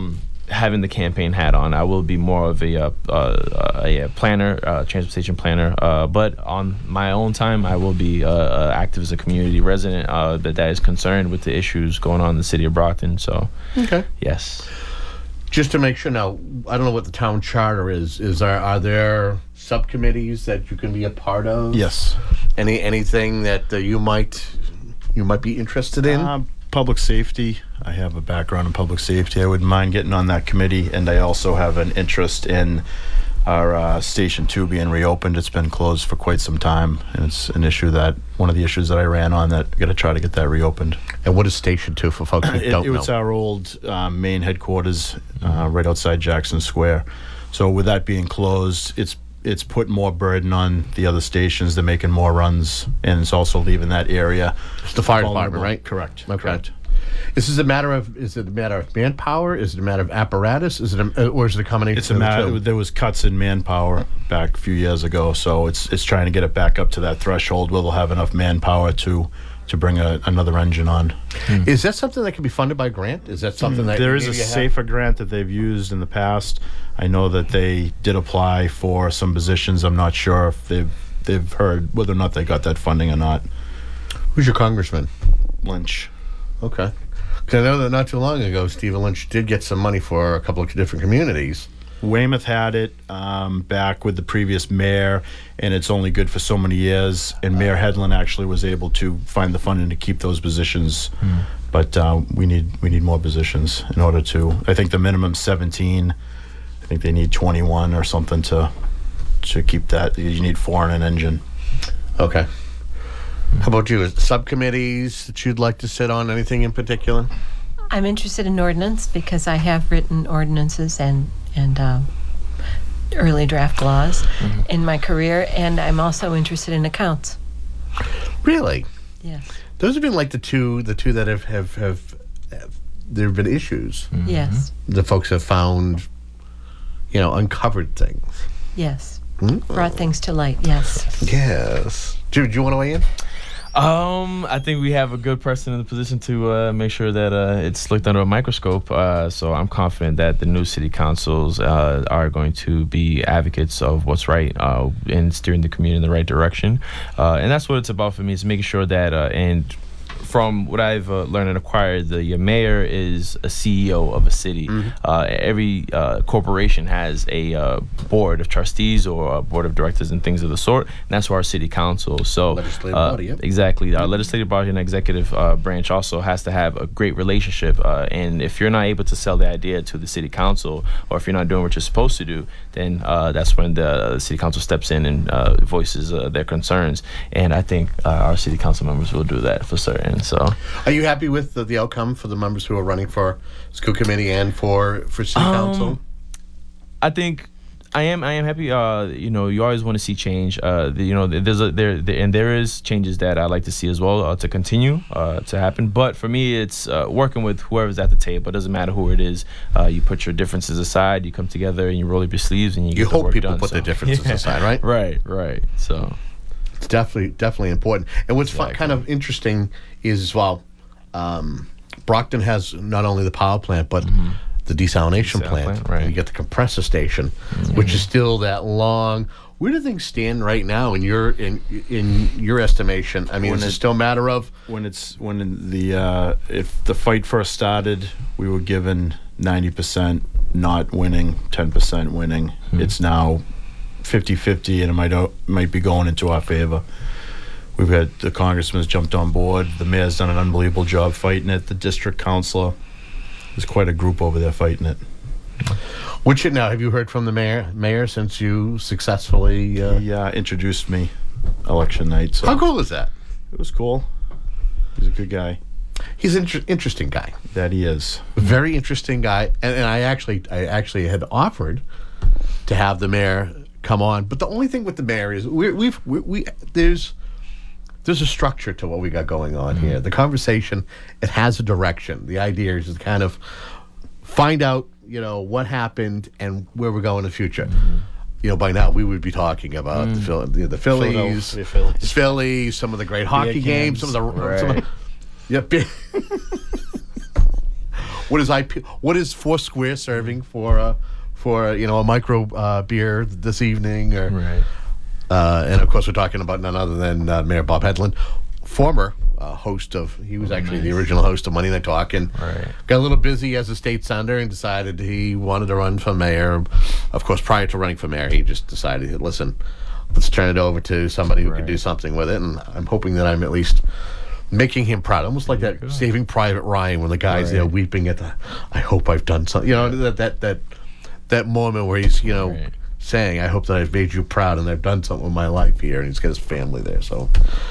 having the campaign hat on. I will be more of a, uh, uh, a, a planner, uh, transportation planner. Uh, but on my own time, I will be uh, uh, active as a community resident uh, that, that is concerned with the issues going on in the city of Brockton. So, okay. Yes. Just to make sure now, I don't know what the town charter is. Is there are there subcommittees that you can be a part of? Yes. Any anything that uh, you might you might be interested in? Um, public safety. I have a background in public safety. I wouldn't mind getting on that committee, and I also have an interest in our uh, Station two being reopened. It's been closed for quite some time, and it's an issue that one of the issues that I ran on that I got to try to get that reopened. And what is Station two for folks who it, don't it know? It's our old uh, main headquarters uh, right outside Jackson Square. So with that being closed, it's it's put more burden on the other stations. They're making more runs, and it's also leaving that area. It's the fire vulnerable. department, right? Correct. Okay. Correct. Is this a matter of is it a matter of manpower? Is it a matter of apparatus? Is it a, or is it a combination? It's a of the matter. two? There was cuts in manpower back a few years ago, so it's it's trying to get it back up to that threshold where they'll have enough manpower to to bring a, another engine on. Is that something that can be funded by grant? Is that something that there is a maybe you have? safer grant that they've used in the past? I know that they did apply for some positions. I'm not sure if they've they've heard whether or not they got that funding or not. Who's your congressman? Lynch. Okay. Because I know that not too long ago, Stephen Lynch did get some money for a couple of different communities. Weymouth had it um, back with the previous mayor, and it's only good for so many years. And Mayor Hedlund actually was able to find the funding to keep those positions. Mm. But uh, we need we need more positions in order to. I think the minimum seventeen. I think they need twenty-one or something to to keep that. You need four in an engine. Okay. How about you? Subcommittees that you'd like to sit on? Anything in particular? I'm interested in ordinance because I have written ordinances and and uh, early draft laws mm-hmm. in my career, and I'm also interested in accounts. Really? Yes. Those have been like the two the two that have have, have, have there have been issues. Mm-hmm. Yes. The folks have found, you know, uncovered things. Yes. Mm-hmm. Brought things to light. Yes. Yes. Do, do you want to weigh in? Um, I think we have a good person in the position to uh, make sure that uh, it's looked under a microscope. Uh, so I'm confident that the new city councils uh, are going to be advocates of what's right uh, and steering the community in the right direction. Uh, and that's what it's about for me, is making sure that uh, and from what I've uh, learned and acquired, the uh, mayor is a C E O of a city. Mm-hmm. Uh, every uh, corporation has a uh, board of trustees or a board of directors and things of the sort, and that's our city council. So, legislative uh, body, yep. Exactly. Our legislative body and executive uh, branch also has to have a great relationship. Uh, and if you're not able to sell the idea to the city council, or if you're not doing what you're supposed to do, then uh, that's when the city council steps in and uh, voices uh, their concerns. And I think uh, our city council members will do that for certain. So, are you happy with the, the outcome for the members who are running for school committee and for for city um, council? I think I am. I am happy. Uh, you know, you always want to see change. Uh, the, you know, there's a there, there and there is changes that I like to see as well uh, to continue uh, to happen. But for me, it's uh, working with whoever's at the table. It doesn't matter who it is. Uh, you put your differences aside. You come together and you roll up your sleeves and you. You get the hope work people done, put so. their differences Yeah. aside, right? Right. Right. So. It's definitely definitely important. And what's Exactly. fun, kind of interesting is as well, um, Brockton has not only the power plant but mm-hmm. the desalination Desal plant. plant, right. And you get the compressor station, mm-hmm. which is still that long. Where do things stand right now in your in in your estimation? I mean, When is it it- still a matter of When it's when the uh, if the fight first started, we were given ninety percent not winning, ten percent winning. Hmm. It's now fifty-fifty, and it might o- might be going into our favor. We've had the congressman's jumped on board. The mayor's done an unbelievable job fighting it. The district councilor, there's quite a group over there fighting it. which now have you heard from the mayor mayor since you successfully? Uh, He uh, introduced me election night. So How cool is that? it was cool. He's a good guy. He's an inter- interesting guy. That he is. Very interesting guy, and, and I actually, I actually had offered to have the mayor come on, but the only thing with the mayor is we, we've we, we there's there's a structure to what we got going on mm-hmm. here. The conversation, it has a direction. The idea is to kind of find out, you know, what happened and where we're going in the future. Mm-hmm. You know, by now we would be talking about mm. the, Phil- the, the Phillies, Philadelphia Phillies. Phillies, some of the great hockey Beer games, cans. some of the Right. some of the, yep. What is I P? What is Four Square serving for? Uh, for uh, you know, a micro uh, beer this evening, or right. Uh, and of course, we're talking about none other than uh, Mayor Bob Hedlund, former uh, host of. He was actually nice. the original host of Monday Night Talk, and right. got a little busy as a state senator and decided he wanted to run for mayor. Of course, prior to running for mayor, he just decided, listen, let's turn it over to somebody who right. can do something with it. And I'm hoping that I'm at least making him proud, almost like that Saving Private Ryan when the guy's right. there weeping at the. I hope I've done something. You know that that that that moment where he's you know. Right. saying, I hope that I've made you proud and I've done something with my life here, and he's got his family there. So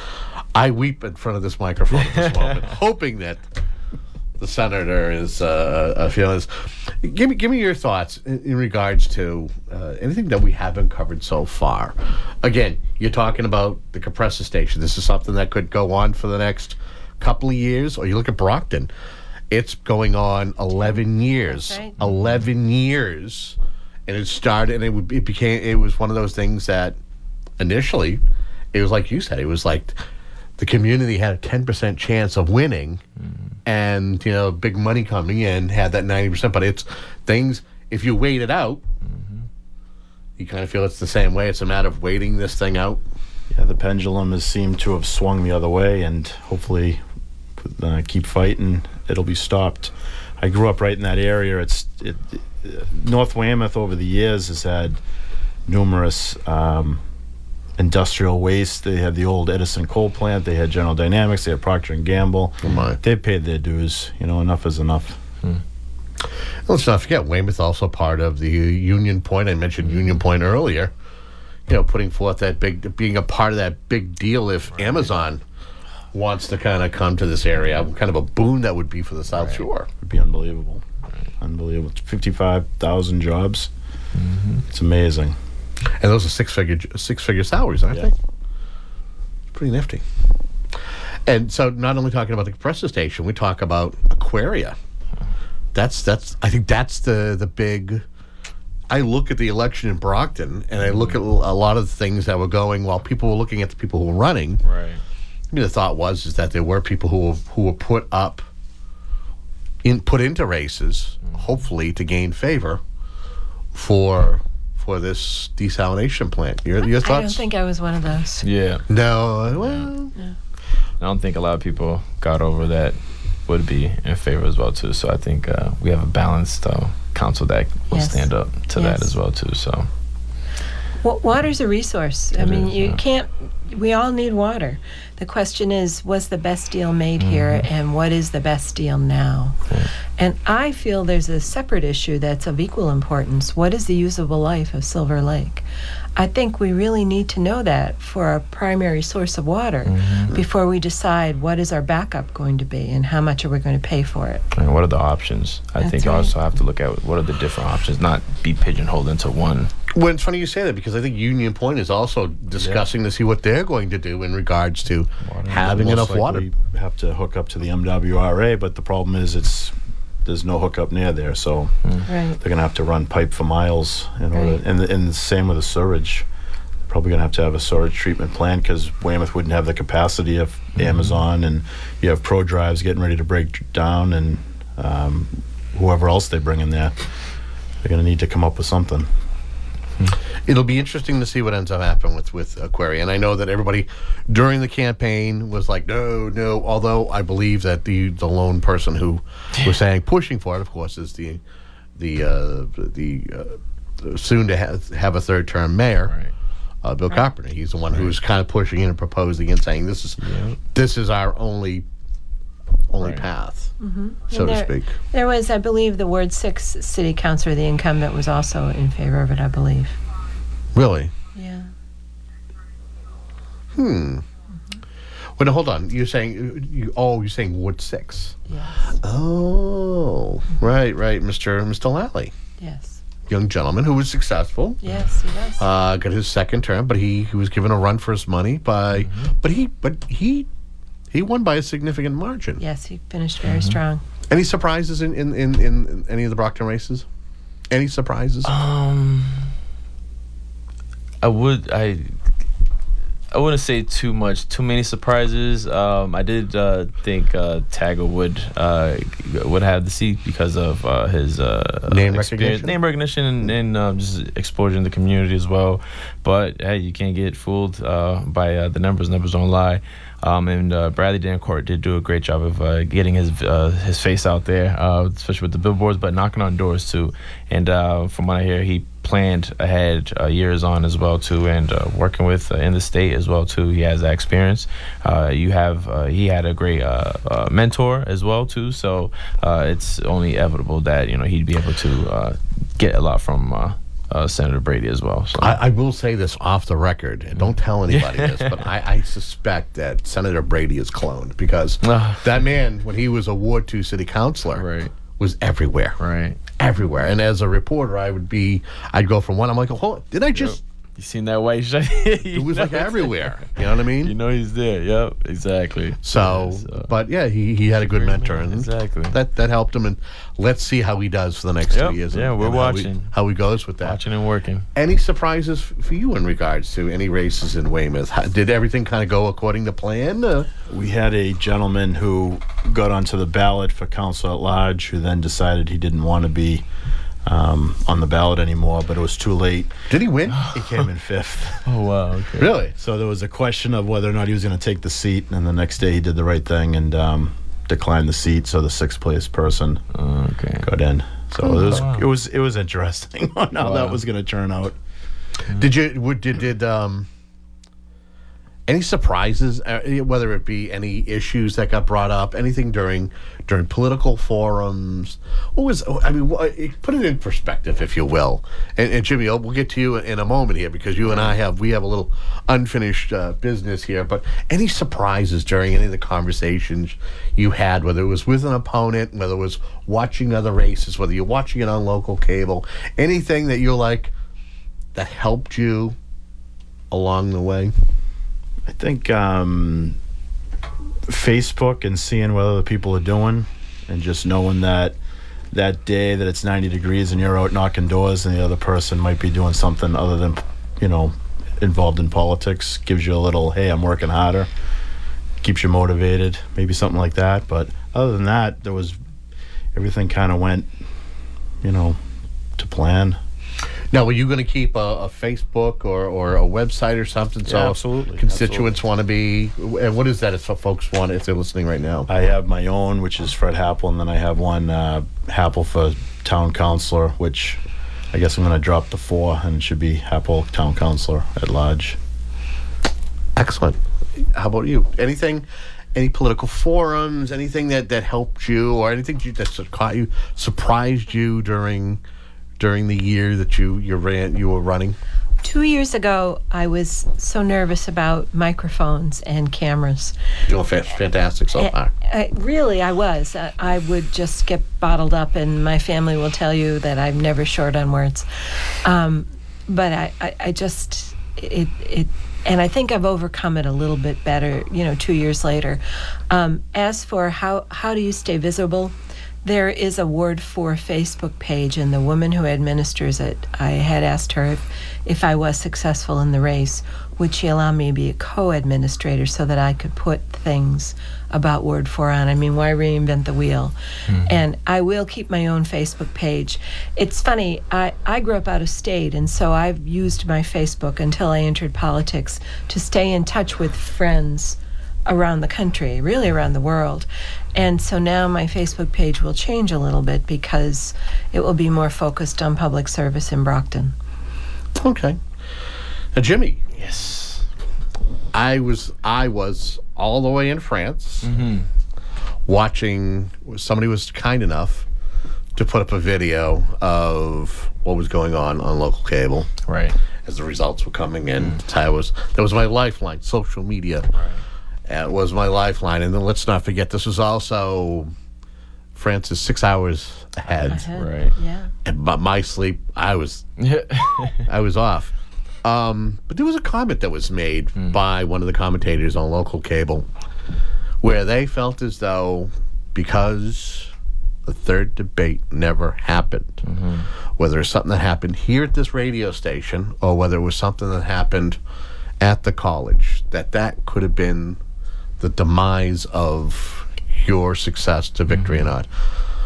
I weep in front of this microphone at this moment, hoping that the senator is uh, uh, feeling this. Give me, give me your thoughts in, in regards to uh, anything that we haven't covered so far. Again, you're talking about the compressor station. This is something that could go on for the next couple of years, or you look at Brockton. It's going on eleven years. Right. eleven years. And it started, and it, would, it became, it was one of those things that initially, it was like you said, it was like the community had a ten percent chance of winning, mm-hmm. and, you know, big money coming in had that ninety percent. But it's things, if you wait it out, mm-hmm. you kind of feel it's the same way. It's a matter of waiting this thing out. Yeah, the pendulum has seemed to have swung the other way, and hopefully uh, keep fighting, it'll be stopped. I grew up right in that area. It's it, it, North Weymouth over the years has had numerous um, industrial waste. They had the old Edison coal plant. They had General Dynamics. They had Procter and Gamble. Oh my. They've paid their dues. You know, enough is enough. Hmm. Let's not forget, Weymouth also part of the Union Point. I mentioned Union Point earlier. You know, putting forth that big, being a part of that big deal if right. Amazon wants to kind of come to this area. What kind of a boon that would be for the South right. Shore. It would be unbelievable. Unbelievable. fifty-five thousand jobs. Mm-hmm. It's amazing. And those are six-figure six-figure salaries, aren't yeah. they? Pretty nifty. And so not only talking about the compressor station, we talk about Aquaria. That's, that's I think that's the, the big... I look at the election in Brockton, and I look at a lot of the things that were going while people were looking at the people who were running. Right. I mean, the thought was is that there were people who were, who were put up In, put into races, hopefully to gain favor for for this desalination plant. Your, your thoughts? I don't think I was one of those. Yeah. No. Well, no. I don't think a lot of people got over that would be in favor as well too. So I think uh, we have a balanced uh, council that will yes. stand up to yes. that as well too. So. Well, water's a resource. I It mean, is, you yeah. can't. We all need water. The question is, was the best deal made Mm-hmm. here, and what is the best deal now? Yeah. And I feel there's a separate issue that's of equal importance. What is the usable life of Silver Lake? I think we really need to know that for our primary source of water Mm-hmm. before we decide what is our backup going to be and how much are we going to pay for it. And what are the options? I That's think you right. also have to look at what are the different options, not be pigeonholed into one. well, it's funny you say that because I think Union Point is also discussing yeah. to see what they're going to do in regards to Water. having Most enough water. likely have to hook up to the M W R A, but the problem is it's there's no hookup near there, so Right. they're going to have to run pipe for miles in order. Right. And, the, and the same with the sewage. They're probably going to have to have a sewage treatment plant because Weymouth wouldn't have the capacity of Mm-hmm. Amazon, and you have Pro Drives getting ready to break down, and um, whoever else they bring in there. They're going to need to come up with something. It'll be interesting to see what ends up happening with, with Aquaria. And I know that everybody during the campaign was like, no, no. Although I believe that the, the lone person who was saying pushing for it, of course, is the the uh, the uh, soon to have, have a third term mayor, Right. uh, Bill Right. Carpenter. He's the one who's kind of pushing in and proposing and saying this is Yeah. this is our only only Right. path, Mm-hmm. so there, to speak. There was, I believe, the Ward six city councilor, the incumbent, was also in favor of it, I believe. Really? Yeah. Hmm. Well, now, hold on. You're saying you? Oh, you're saying Ward Six. Yes. Oh, right, right, Mister Mister Lally, Yes. young gentleman who was successful. Yes, he was. Uh, got his second term, but he, he was given a run for his money by, but he but he he won by a significant margin. Yes, he finished very strong. Any surprises in in, in in any of the Brockton races? Any surprises? Um, I would I I wouldn't say too much, too many surprises. Um, I did uh, think uh, Taggart would uh, would have the seat because of uh, his uh, name experience, recognition, name recognition, and, and uh, just exposure in the community as well. But hey, you can't get fooled uh, by uh, the numbers. Numbers don't lie. Um, and uh, Bradley Dancourt did do a great job of uh, getting his uh, his face out there, uh, especially with the billboards, but knocking on doors too. And uh, from what I hear, he planned ahead uh, years on as well too, and uh, working with uh, in the state as well too. He has that experience. Uh, you have uh, he had a great uh, uh, mentor as well too. So uh, it's only inevitable that you know he'd be able to uh, get a lot from. Uh, Uh, Senator Brady as well. So. I, I will say this off the record, and don't tell anybody this, but I, I suspect that Senator Brady is cloned because that man, when he was a Ward two city councilor, right. was everywhere. Right. Everywhere. And as a reporter, I would be, I'd go from one, I'm like, oh, hold on, did I just... Yep. You seen that white shirt? It was like everywhere. You know what I mean? You know he's there. Yep, exactly. So, yeah, so. but yeah, he, he had a good mentor, and exactly that that helped him. And let's see how he does for the next yep. two years. Yeah, and, we're and watching how he, how he goes with that. Watching and working. Any surprises for you in regards to any races in Weymouth? How, did everything kind of go according to plan? Uh, we had a gentleman who got onto the ballot for council at large, who then decided he didn't want to be. Um, on the ballot anymore, but it was too late. Did he win? He came in fifth. Oh, wow. Okay. Really? So there was a question of whether or not he was going to take the seat, and the next day he did the right thing and um, declined the seat, so the sixth place person oh, okay. got in. So oh, it was wow. it was it was interesting on how wow. that was going to turn out. Did you would did did um any surprises, uh, whether it be any issues that got brought up, anything during during political forums? What was, I mean, put it in perspective, if you will. And, and Jimmy, we'll get to you in a moment here because you and I have, we have a little unfinished uh, business here. But any surprises during any of the conversations you had, whether it was with an opponent, whether it was watching other races, whether you're watching it on local cable, anything that you're like, that helped you along the way? I think um, Facebook and seeing what other people are doing and just knowing that that day that it's ninety degrees and you're out knocking doors and the other person might be doing something other than, you know, involved in politics gives you a little, hey, I'm working harder, keeps you motivated, maybe something like that. But other than that, there was, everything kind of went, you know, to plan. Now, were you going to keep a, a Facebook or, or a website or something? So yeah, absolutely. Constituents absolutely. want to be. And what is that if folks want, if they're listening right now? I have my own, which is Fred Happel, and then I have one, uh, Happel for Town Councilor, which I guess I'm going to drop the four, and it should be Happel Town Councilor at large. Excellent. How about you? Anything? Any political forums? Anything that, that helped you, or anything that caught you, surprised you during? during the year that you you ran you were running? Two years ago, I was so nervous about microphones and cameras. You're fantastic so far. I, I, really, I was. I, I would just get bottled up, and my family will tell you that I'm never short on words. Um, but I, I, I just it it. And I think I've overcome it a little bit better, you know, two years later. Um, as for how how do you stay visible? There is a Ward four Facebook page, and the woman who administers it, I had asked her if, if I was successful in the race, would she allow me to be a co-administrator so that I could put things about Ward four on? I mean, why reinvent the wheel? Mm-hmm. And I will keep my own Facebook page. It's funny, I, I grew up out of state, and so I've used my Facebook until I entered politics to stay in touch with friends around the country, really around the world. And so now my Facebook page will change a little bit because it will be more focused on public service in Brockton. Okay. Now, Jimmy. Yes. I was I was all the way in France mm-hmm. watching, somebody was kind enough to put up a video of what was going on on local cable. Right. As the results were coming in. Mm. I was, that was my lifeline, social media. Right. It was my lifeline. And then let's not forget, this was also France is six hours ahead. ahead. Right. Yeah. And but my sleep, I was I was off. Um, but there was a comment that was made mm. by one of the commentators on local cable where they felt as though because the third debate never happened, mm-hmm. whether it's something that happened here at this radio station or whether it was something that happened at the college, that that could have been the demise of your success to victory Mm-hmm. or not.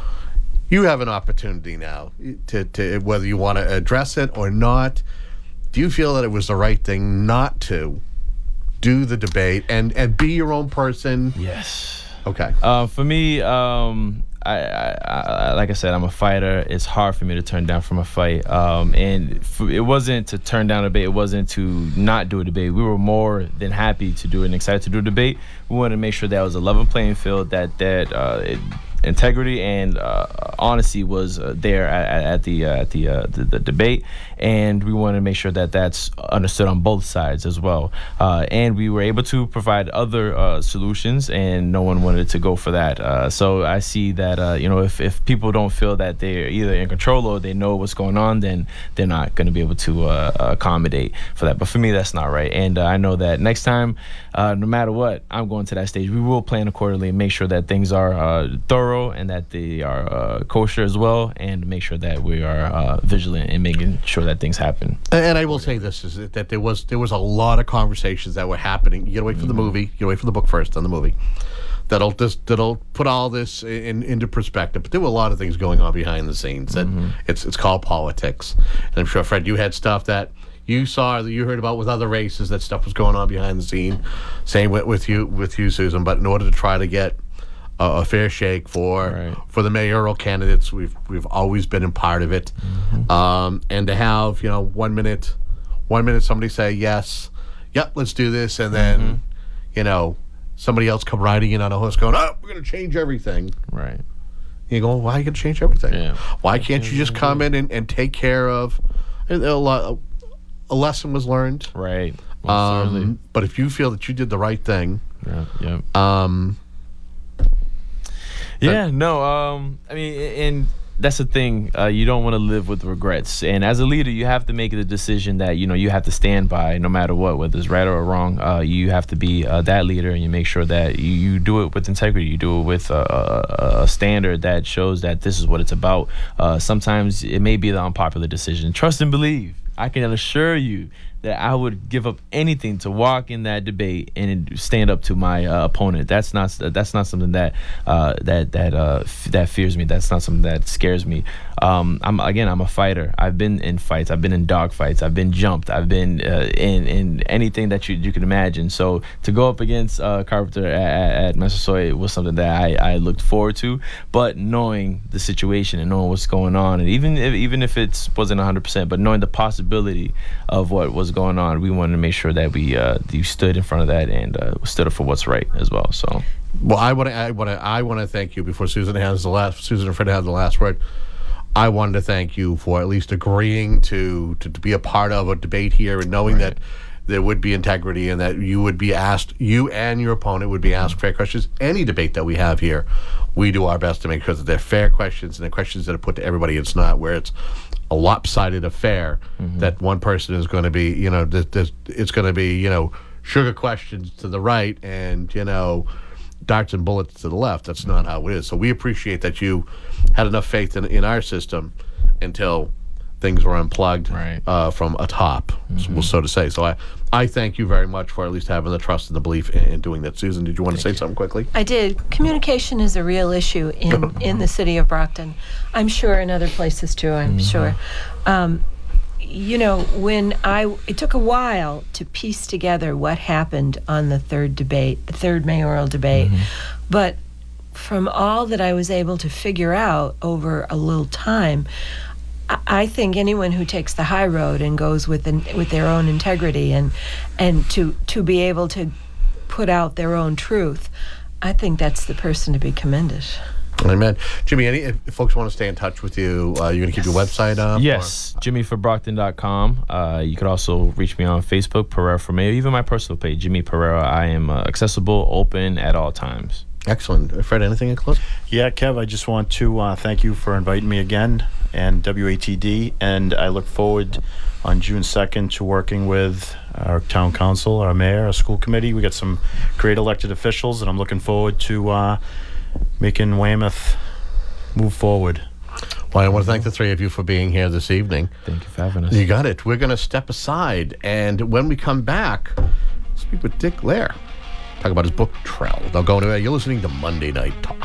You have an opportunity now to, to whether you want to address it or not. Do you feel that it was the right thing not to do the debate and, and be your own person? Yes. Okay. Uh, for me, um, I, I, I, like I said, I'm a fighter. It's hard for me to turn down from a fight. Um, and f- it wasn't to turn down a debate. It wasn't to not do a debate. We were more than happy to do it and excited to do a debate. We wanted to make sure that it was a level playing field, that that uh, it, integrity and uh, honesty was uh, there at, at the uh, at the, uh, the the debate, and we wanted to make sure that that's understood on both sides as well. Uh, and we were able to provide other uh, solutions, and no one wanted to go for that. Uh, so I see that uh, you know if, if people don't feel that they're either in control or they know what's going on, then they're not going to be able to uh, accommodate for that. But for me, that's not right. And uh, I know that next time, uh, no matter what, I'm going to that stage. We will plan accordingly and make sure that things are uh, thorough and that they are uh, kosher as well, and make sure that we are uh, vigilant in making sure that things happen. And I will say this is that there was there was a lot of conversations that were happening. You gotta wait for the movie. You gotta wait for the book first, then the movie. That'll just that'll put all this in, into perspective. But there were a lot of things going on behind the scenes. That Mm-hmm. it's it's called politics. And I'm sure, Fred, you had stuff that you saw that you heard about with other races. That stuff was going on behind the scene. Same with, with you with you, Susan. But in order to try to get a fair shake for Right. for the mayoral candidates. We've we've always been a part of it, Mm-hmm. um, and to have you know one minute, one minute somebody say yes, yep, let's do this, and then Mm-hmm. you know somebody else come riding in on a horse going, oh, we're gonna change everything. Right. You go, why are you gonna change everything? Yeah. Why can't you just come in and, and take care of? And a, lot, a lesson was learned. Right. Most certainly. Um, but if you feel that you did the right thing, Yeah. Yeah. um. Yeah, no, um, I mean, and that's the thing. Uh, you don't want to live with regrets. And as a leader, you have to make the decision that, you know, you have to stand by no matter what, whether it's right or wrong. Uh, you have to be uh, that leader, and you make sure that you, you do it with integrity. You do it with a, a, a standard that shows that this is what it's about. Uh, sometimes it may be the unpopular decision. Trust and believe. I can assure you that I would give up anything to walk in that debate and stand up to my uh, opponent. That's not that's not something that uh, that that uh, f- that fears me. That's not something that scares me. Um, I'm again, I'm a fighter. I've been in fights. I've been in dog fights. I've been jumped. I've been uh, in in anything that you you can imagine. So to go up against uh, Carpenter at, at Massasoit was something that I, I looked forward to. But knowing the situation and knowing what's going on, and even if, even if it wasn't one hundred percent, but knowing the possibility of what was going on, we wanted to make sure that we uh, you stood in front of that and uh, stood up for what's right as well. So, well, I want to I want to I want to thank you before Susan has the last Susan and Fred have the last word. I wanted to thank you for at least agreeing to to, to be a part of a debate here and knowing right. that there would be integrity and that you would be asked, you and your opponent would be asked mm-hmm. fair questions. Any debate that we have here, we do our best to make sure that they're fair questions and they're questions that are put to everybody. It's not where it's a lopsided affair mm-hmm. that one person is going to be, you know, th- th- it's going to be, you know, sugar questions to the right and, you know, darts and bullets to the left. That's not how it is. So we appreciate that you had enough faith in, in our system until things were unplugged right. uh, from atop, mm-hmm. so, so to say. So I, I thank you very much for at least having the trust and the belief in, in doing that. Susan, did you want to say something quickly? I did. Communication is a real issue in, in the city of Brockton. I'm sure in other places too, I'm mm-hmm. sure. Um, you know, when I, it took a while to piece together what happened on the third debate, the third mayoral debate, mm-hmm. but from all that I was able to figure out over a little time, I think anyone who takes the high road and goes with an, with their own integrity and and to to be able to put out their own truth, I think that's the person to be commended. Amen. Jimmy, any if folks want to stay in touch with you, uh, you're going to keep yes. your website up? Yes, jimmy for brockton dot com. Uh, you could also reach me on Facebook, Pereira for Mayor, even my personal page, Jimmy Pereira. I am uh, accessible, open at all times. Excellent. Fred, anything in close? Yeah, Kev, I just want to uh, thank you for inviting me again and W A T D, and I look forward on June second to working with our town council, our mayor, our school committee. We got some great elected officials, and I'm looking forward to uh, making Weymouth move forward. Well, I want to thank the three of you for being here this evening. Thank you for having us. You got it. We're going to step aside, and when we come back, speak with Dick Lair. Talk about his book, Trell. Don't go anywhere. You're listening to Monday Night Talk.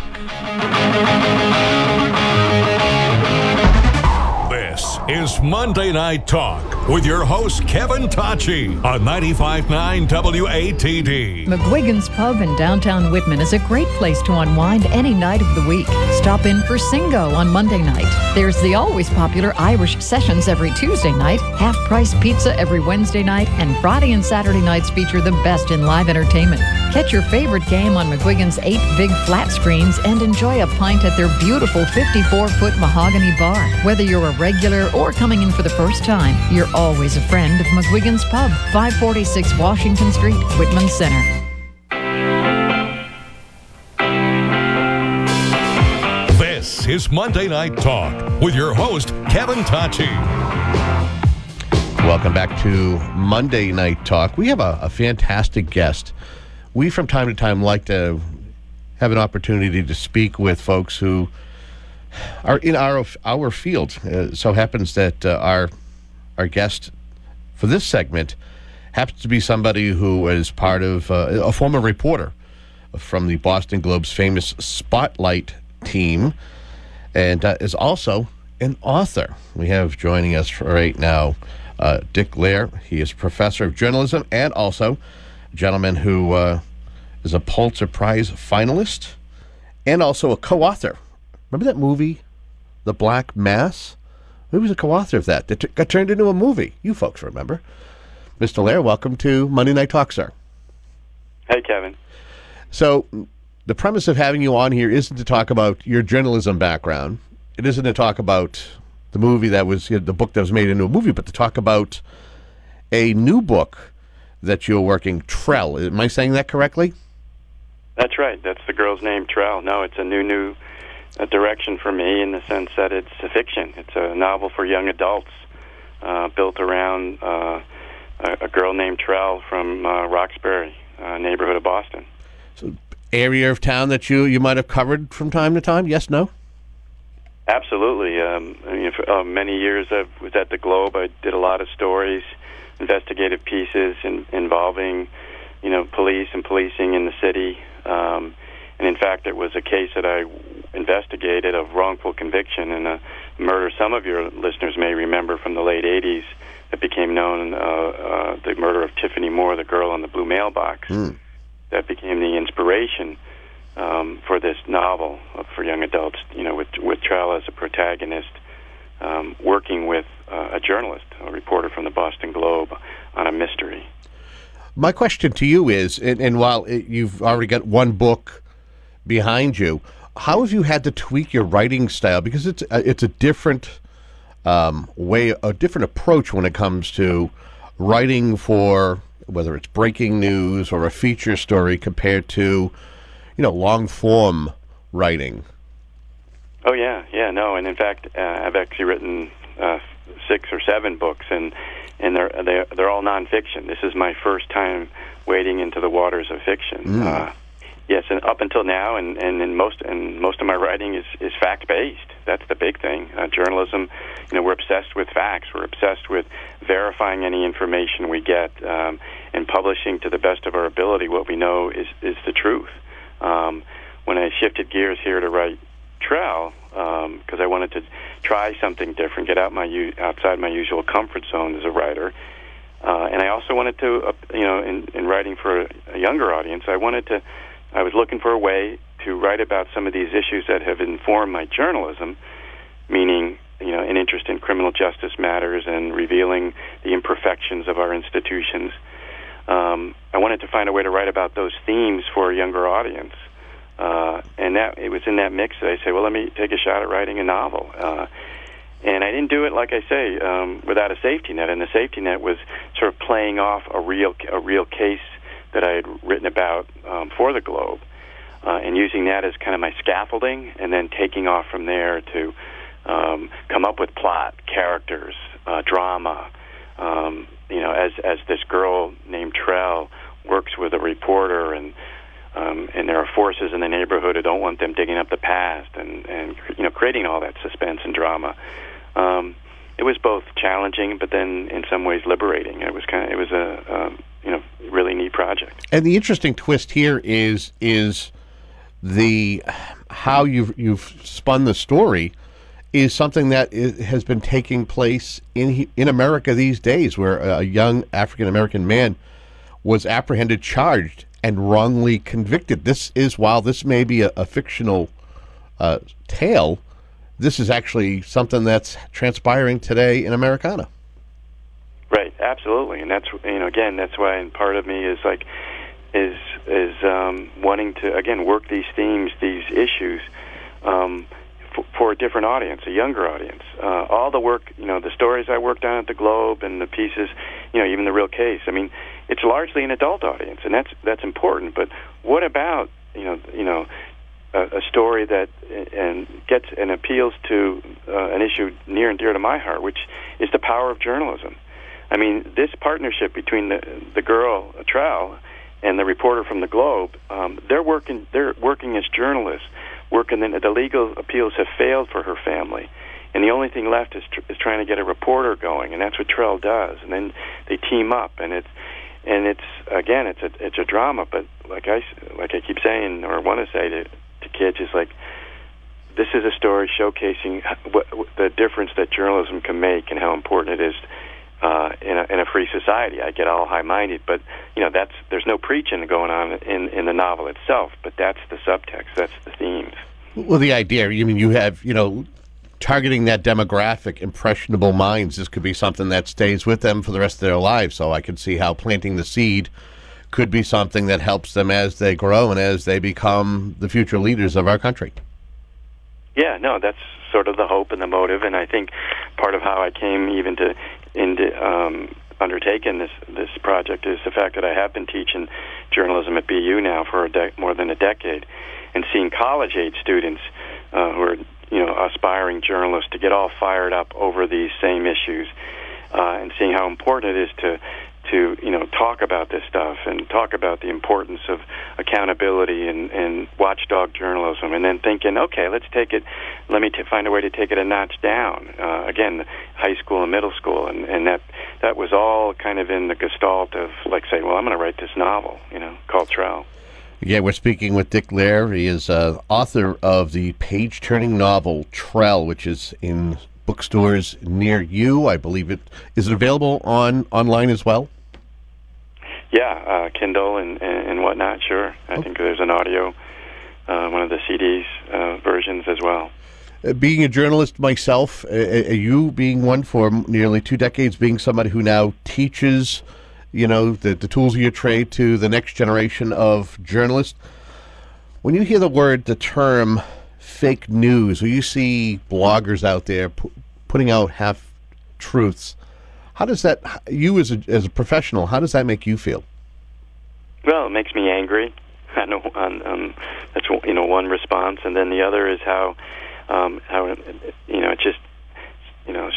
This is Monday Night Talk with your host, Kevin Tachi, on ninety-five point nine W A T D. McGuigan's Pub in downtown Whitman is a great place to unwind any night of the week. Stop in for Singo on Monday night. There's the always popular Irish Sessions every Tuesday night, half-price pizza every Wednesday night, and Friday and Saturday nights feature the best in live entertainment. Catch your favorite game on McGuigan's eight big flat screens and enjoy a pint at their beautiful fifty-four foot mahogany bar. Whether you're a regular or coming in for the first time, you're always a friend of McGuigan's Pub, five forty-six Washington Street, Whitman Center. This is Monday Night Talk with your host, Kevin Tachi. Welcome back to Monday Night Talk. We have a, a fantastic guest. We, from time to time, like to have an opportunity to speak with folks who are in our our field. Uh, so happens that uh, our our guest for this segment happens to be somebody who is part of uh, a former reporter from the Boston Globe's famous Spotlight team, and uh, is also an author. We have joining us right now uh, Dick Lair. He is professor of journalism and also a gentleman who uh, is a Pulitzer Prize finalist and also a co-author. Remember that movie, The Black Mass? Who was a co-author of that? That t- got turned into a movie. You folks remember. Mister Lair, welcome to Monday Night Talk, sir. Hey, Kevin. So the premise of having you on here isn't to talk about your journalism background. It isn't to talk about the movie that was, you know, the book that was made into a movie, but to talk about a new book that you're working, Trell. Am I saying that correctly? That's right. That's the girl's name, Trell. No, it's a new, new uh, direction for me in the sense that it's a fiction. It's a novel for young adults uh, built around uh, a, a girl named Trell from uh, Roxbury, uh, neighborhood of Boston. So, area of town that you, you might have covered from time to time? Yes, no? Absolutely. Um, I mean, for, uh, many years I was at the Globe. I did a lot of stories, investigative pieces in, involving, you know, police and policing in the city. Um, and in fact, it was a case that I investigated of wrongful conviction and a murder some of your listeners may remember from the late eighties that became known, uh, uh, the murder of Tiffany Moore, the girl on the blue mailbox. Mm. That became the inspiration um, for this novel uh, for young adults, you know, with, with Trell as a protagonist, um, working with uh, a journalist, a reporter from the Boston Globe on a mystery. My question to you is, and, and while it, you've already got one book behind you, how have you had to tweak your writing style? Because it's a, it's a different um, way, a different approach when it comes to writing for whether it's breaking news or a feature story compared to, you know, long form writing. Oh yeah, yeah, no, and in fact, uh, I've actually written uh, six or seven books, and and they're they're they're all nonfiction. This is my first time wading into the waters of fiction. Mm. Uh, yes, and up until now, and, and in most and most of my writing is, is fact based. That's the big thing. Uh, journalism, you know, we're obsessed with facts. We're obsessed with verifying any information we get um, and publishing to the best of our ability what we know is is the truth. Um, when I shifted gears here to write Trell, because um, I wanted to try something different, get out my u- outside my usual comfort zone as a writer. Uh, and I also wanted to, uh, you know, in, in writing for a, a younger audience, I wanted to, I was looking for a way to write about some of these issues that have informed my journalism, meaning, you know, an interest in criminal justice matters and revealing the imperfections of our institutions. Um, I wanted to find a way to write about those themes for a younger audience. Uh, and that it was in that mix that I said, well, let me take a shot at writing a novel. Uh, and I didn't do it, like I say, um, without a safety net. And the safety net was sort of playing off a real a real case that I had written about um, for the Globe, uh, and using that as kind of my scaffolding, and then taking off from there to um, come up with plot, characters, uh, drama. Um, you know, as as this girl named Trell works with a reporter, and Um, and there are forces in the neighborhood who don't want them digging up the past, and, and you know, creating all that suspense and drama. Um, it was both challenging, but then in some ways liberating. It was kind of it was a um, you know really neat project. And the interesting twist here is is the how you've you've spun the story is something that is, has been taking place in in America these days, where a young African American man was apprehended, charged, and wrongly convicted. This is, while this may be a, a fictional uh, tale, this is actually something that's transpiring today in Americana. Right, absolutely, and that's you know again that's why, and part of me is like is is um, wanting to again work these themes, these issues. Um, for a different audience, a younger audience. Uh, all the work, you know, the stories I worked on at the Globe and the pieces, you know, even The Real Case. I mean, it's largely an adult audience, and that's that's important. But what about, you know, you know, a, a story that and gets and appeals to uh, an issue near and dear to my heart, which is the power of journalism. I mean, this partnership between the the girl Trell and the reporter from the Globe, um, they're working they're working as journalists. Working, and the legal appeals have failed for her family, and the only thing left is, tr- is trying to get a reporter going, and that's what Trell does. And then they team up, and it's and it's again, it's a it's a drama. But like I like I keep saying, or want to say to to kids, is like this is a story showcasing what, what the difference that journalism can make, and how important it is uh, in a in a free society. I get all high-minded, but you know that's there's no preaching going on in in the novel itself, but that's the subtext, that's the themes. Well, the idea, you mean you have, you know, targeting that demographic, impressionable minds, this could be something that stays with them for the rest of their lives. So I could see how planting the seed could be something that helps them as they grow and as they become the future leaders of our country. Yeah, no, that's sort of the hope and the motive, and I think part of how I came even to into um, undertaking this this project is the fact that I have been teaching journalism at B U now for a de- more than a decade, and seeing college-age students uh, who are you know aspiring journalists to get all fired up over these same issues, uh, and seeing how important it is to to you know talk about this stuff and talk about the importance of accountability and, and watchdog journalism, and then thinking, okay, let's take it, let me t- find a way to take it a notch down. Uh, again, high school and middle school, and, and that that was all kind of in the gestalt of like saying, well, I'm going to write this novel, you know, called Trell. Yeah, we're speaking with Dick Lehr. He is uh, author of the page-turning novel Trell, which is in bookstores near you. I believe it is it available on online as well. Yeah, uh, Kindle and, and, and whatnot. Sure, I think there's an audio, uh, one of the C Ds uh, versions as well. Uh, being a journalist myself, uh, you being one for nearly two decades, being somebody who now teaches, you know, the, the tools of your trade to the next generation of journalists. When you hear the word, the term fake news, or you see bloggers out there pu- putting out half-truths, how does that, you as a, as a professional, how does that make you feel? Well, it makes me angry. I know um, um, that's you know one response, and then the other is how um, how you know it just you know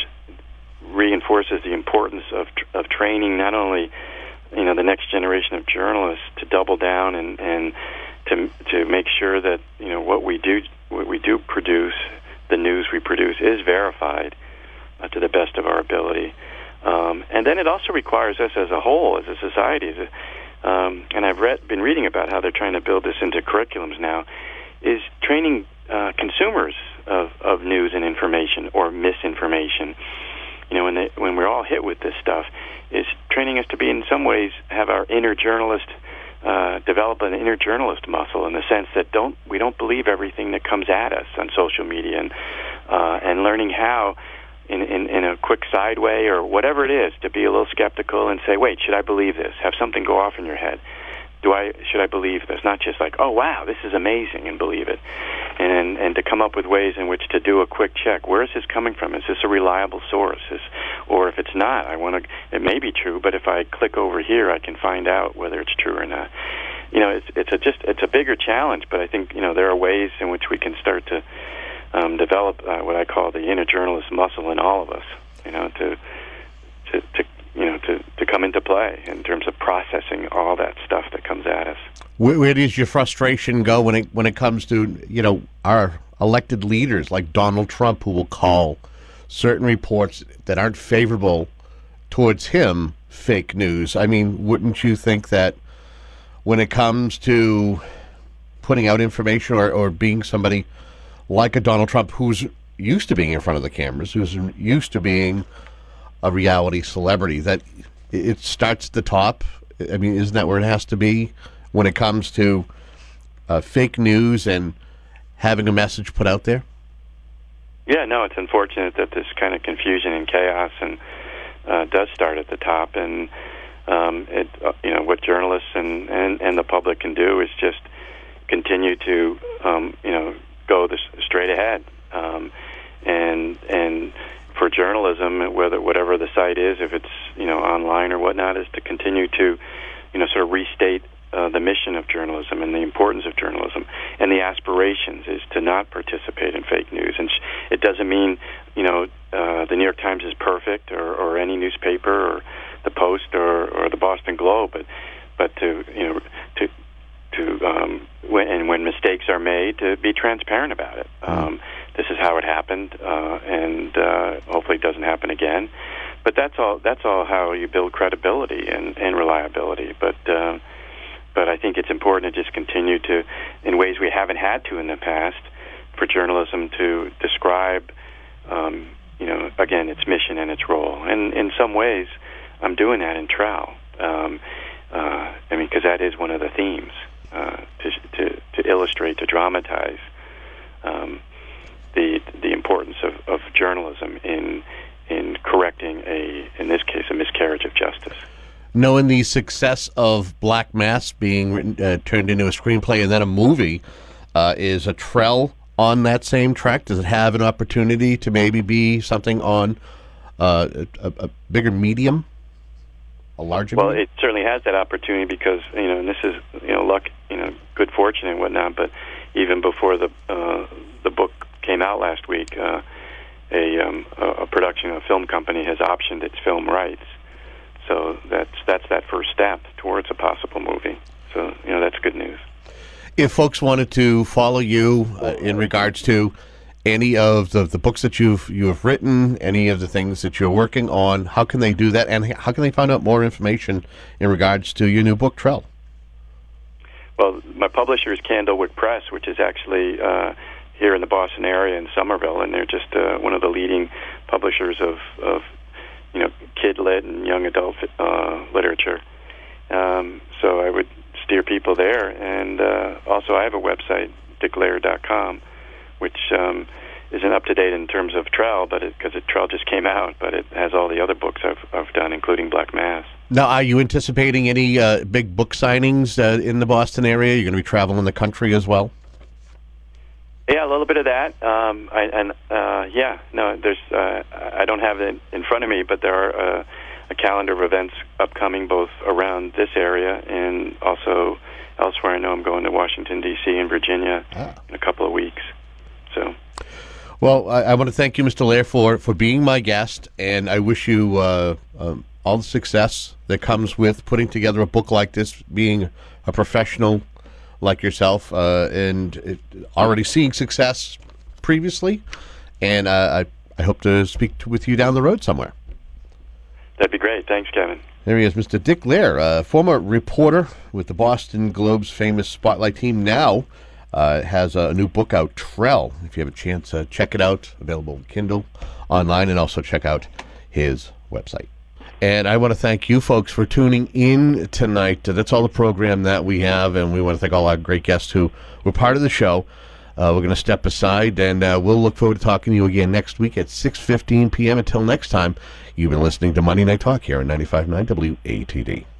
reinforces the importance of of training not only you know the next generation of journalists to double down and and to to make sure that you know what we do what we do produce, the news we produce is verified uh, to the best of our ability. Um, and then it also requires us as a whole, as a society, as a, um, and I've read, been reading about how they're trying to build this into curriculums now, is training uh, consumers of, of news and information or misinformation. You know, when they, when we're all hit with this stuff, is training us to be in some ways have our inner journalist uh, develop an inner journalist muscle in the sense that don't we don't believe everything that comes at us on social media, and uh, and learning how. In, in, in a quick side way or whatever it is, to be a little skeptical and say, wait, should I believe this? Have something go off in your head. Do I should I believe this? Not just like, oh wow, this is amazing, and believe it. And and to come up with ways in which to do a quick check. Where is this coming from? Is this a reliable source? Is, or if it's not, I want to. It may be true, but if I click over here, I can find out whether it's true or not. You know, it's it's a just it's a bigger challenge, but I think you know there are ways in which we can start to. Um, develop uh, what I call the inner journalist muscle in all of us, you know, to, to, to you know, to, to come into play in terms of processing all that stuff that comes at us. Where, where does your frustration go when it when it comes to you know our elected leaders like Donald Trump who will call certain reports that aren't favorable towards him fake news. I mean, wouldn't you think that when it comes to putting out information or, or being somebody like a Donald Trump who's used to being in front of the cameras, who's used to being a reality celebrity, that it starts at the top? I mean, isn't that where it has to be when it comes to uh, fake news and having a message put out there? Yeah, no, it's unfortunate that this kind of confusion and chaos and uh, does start at the top, and um, it, uh, you know, what journalists and, and, and the public can do is just continue to, um, you know, go this straight ahead, um, and and for journalism, whether whatever the site is, if it's you know online or whatnot, is to continue to, you know, sort of restate Uh, the mission of journalism and the importance of journalism and the aspirations is to not participate in fake news. And sh- it doesn't mean, you know, uh, the New York Times is perfect or, or any newspaper or the Post or, or the Boston Globe, but but to you know to to um, when and when mistakes are made, to be transparent about it. Um, this is how it happened, uh, and uh, hopefully it doesn't happen again. But that's all. That's all how you build credibility and, and reliability. But uh, But I think it's important to just continue to, in ways we haven't had to in the past, for journalism to describe, um, you know, again, its mission and its role. And in some ways, I'm doing that in Trowel. Um, uh, I mean, because that is one of the themes, uh, to, to, to illustrate, to dramatize um, the the importance of, of journalism in in correcting a, in this case, a miscarriage of justice. Knowing the success of Black Mass being written, uh, turned into a screenplay and then a movie, uh, is a Trell on that same track? Does it have an opportunity to maybe be something on uh, a, a bigger medium, a larger Well, medium? it certainly has that opportunity because, you know, and this is, you know, luck, you know, good fortune and whatnot, but even before the uh, the book came out last week, uh, a, um, a, a production, a film company has optioned its film rights. So that's that's that first step towards a possible movie. So, you know, that's good news. If folks wanted to follow you uh, in regards to any of the, the books that you've you have written, any of the things that you're working on, how can they do that? And how can they find out more information in regards to your new book, Trell? Well, my publisher is Candlewood Press, which is actually uh, here in the Boston area in Somerville, and they're just uh, one of the leading publishers of, of you know, kid-lit and young adult uh, literature. Um, so I would steer people there. And uh, also I have a website, dick lair dot com, which um, isn't up-to-date in terms of Trell, but because Trell just came out, but it has all the other books I've, I've done, including Black Mass. Now, are you anticipating any uh, big book signings uh, in the Boston area? You're going to be traveling the country as well? Yeah, a little bit of that, um, I, and uh, yeah, no, there's. Uh, I don't have it in front of me, but there are uh, a calendar of events upcoming, both around this area and also elsewhere. I know I'm going to Washington D C and Virginia ah. in a couple of weeks. So, well, I, I want to thank you, Mister Lair, for for being my guest, and I wish you uh, um, all the success that comes with putting together a book like this, being a professional like yourself, uh, and it, already seeing success previously, and uh, I, I hope to speak to, with you down the road somewhere. That'd be great. Thanks, Kevin. There he is, Mister Dick Lair, uh, former reporter with the Boston Globe's famous Spotlight team, now uh, has a new book out, Trell. If you have a chance, uh, check it out. Available on Kindle, online, and also check out his website. And I want to thank you folks for tuning in tonight. That's all the program that we have, and we want to thank all our great guests who were part of the show. Uh, we're going to step aside, and uh, we'll look forward to talking to you again next week at six fifteen p.m. Until next time, you've been listening to Monday Night Talk here on ninety-five point nine W A T D.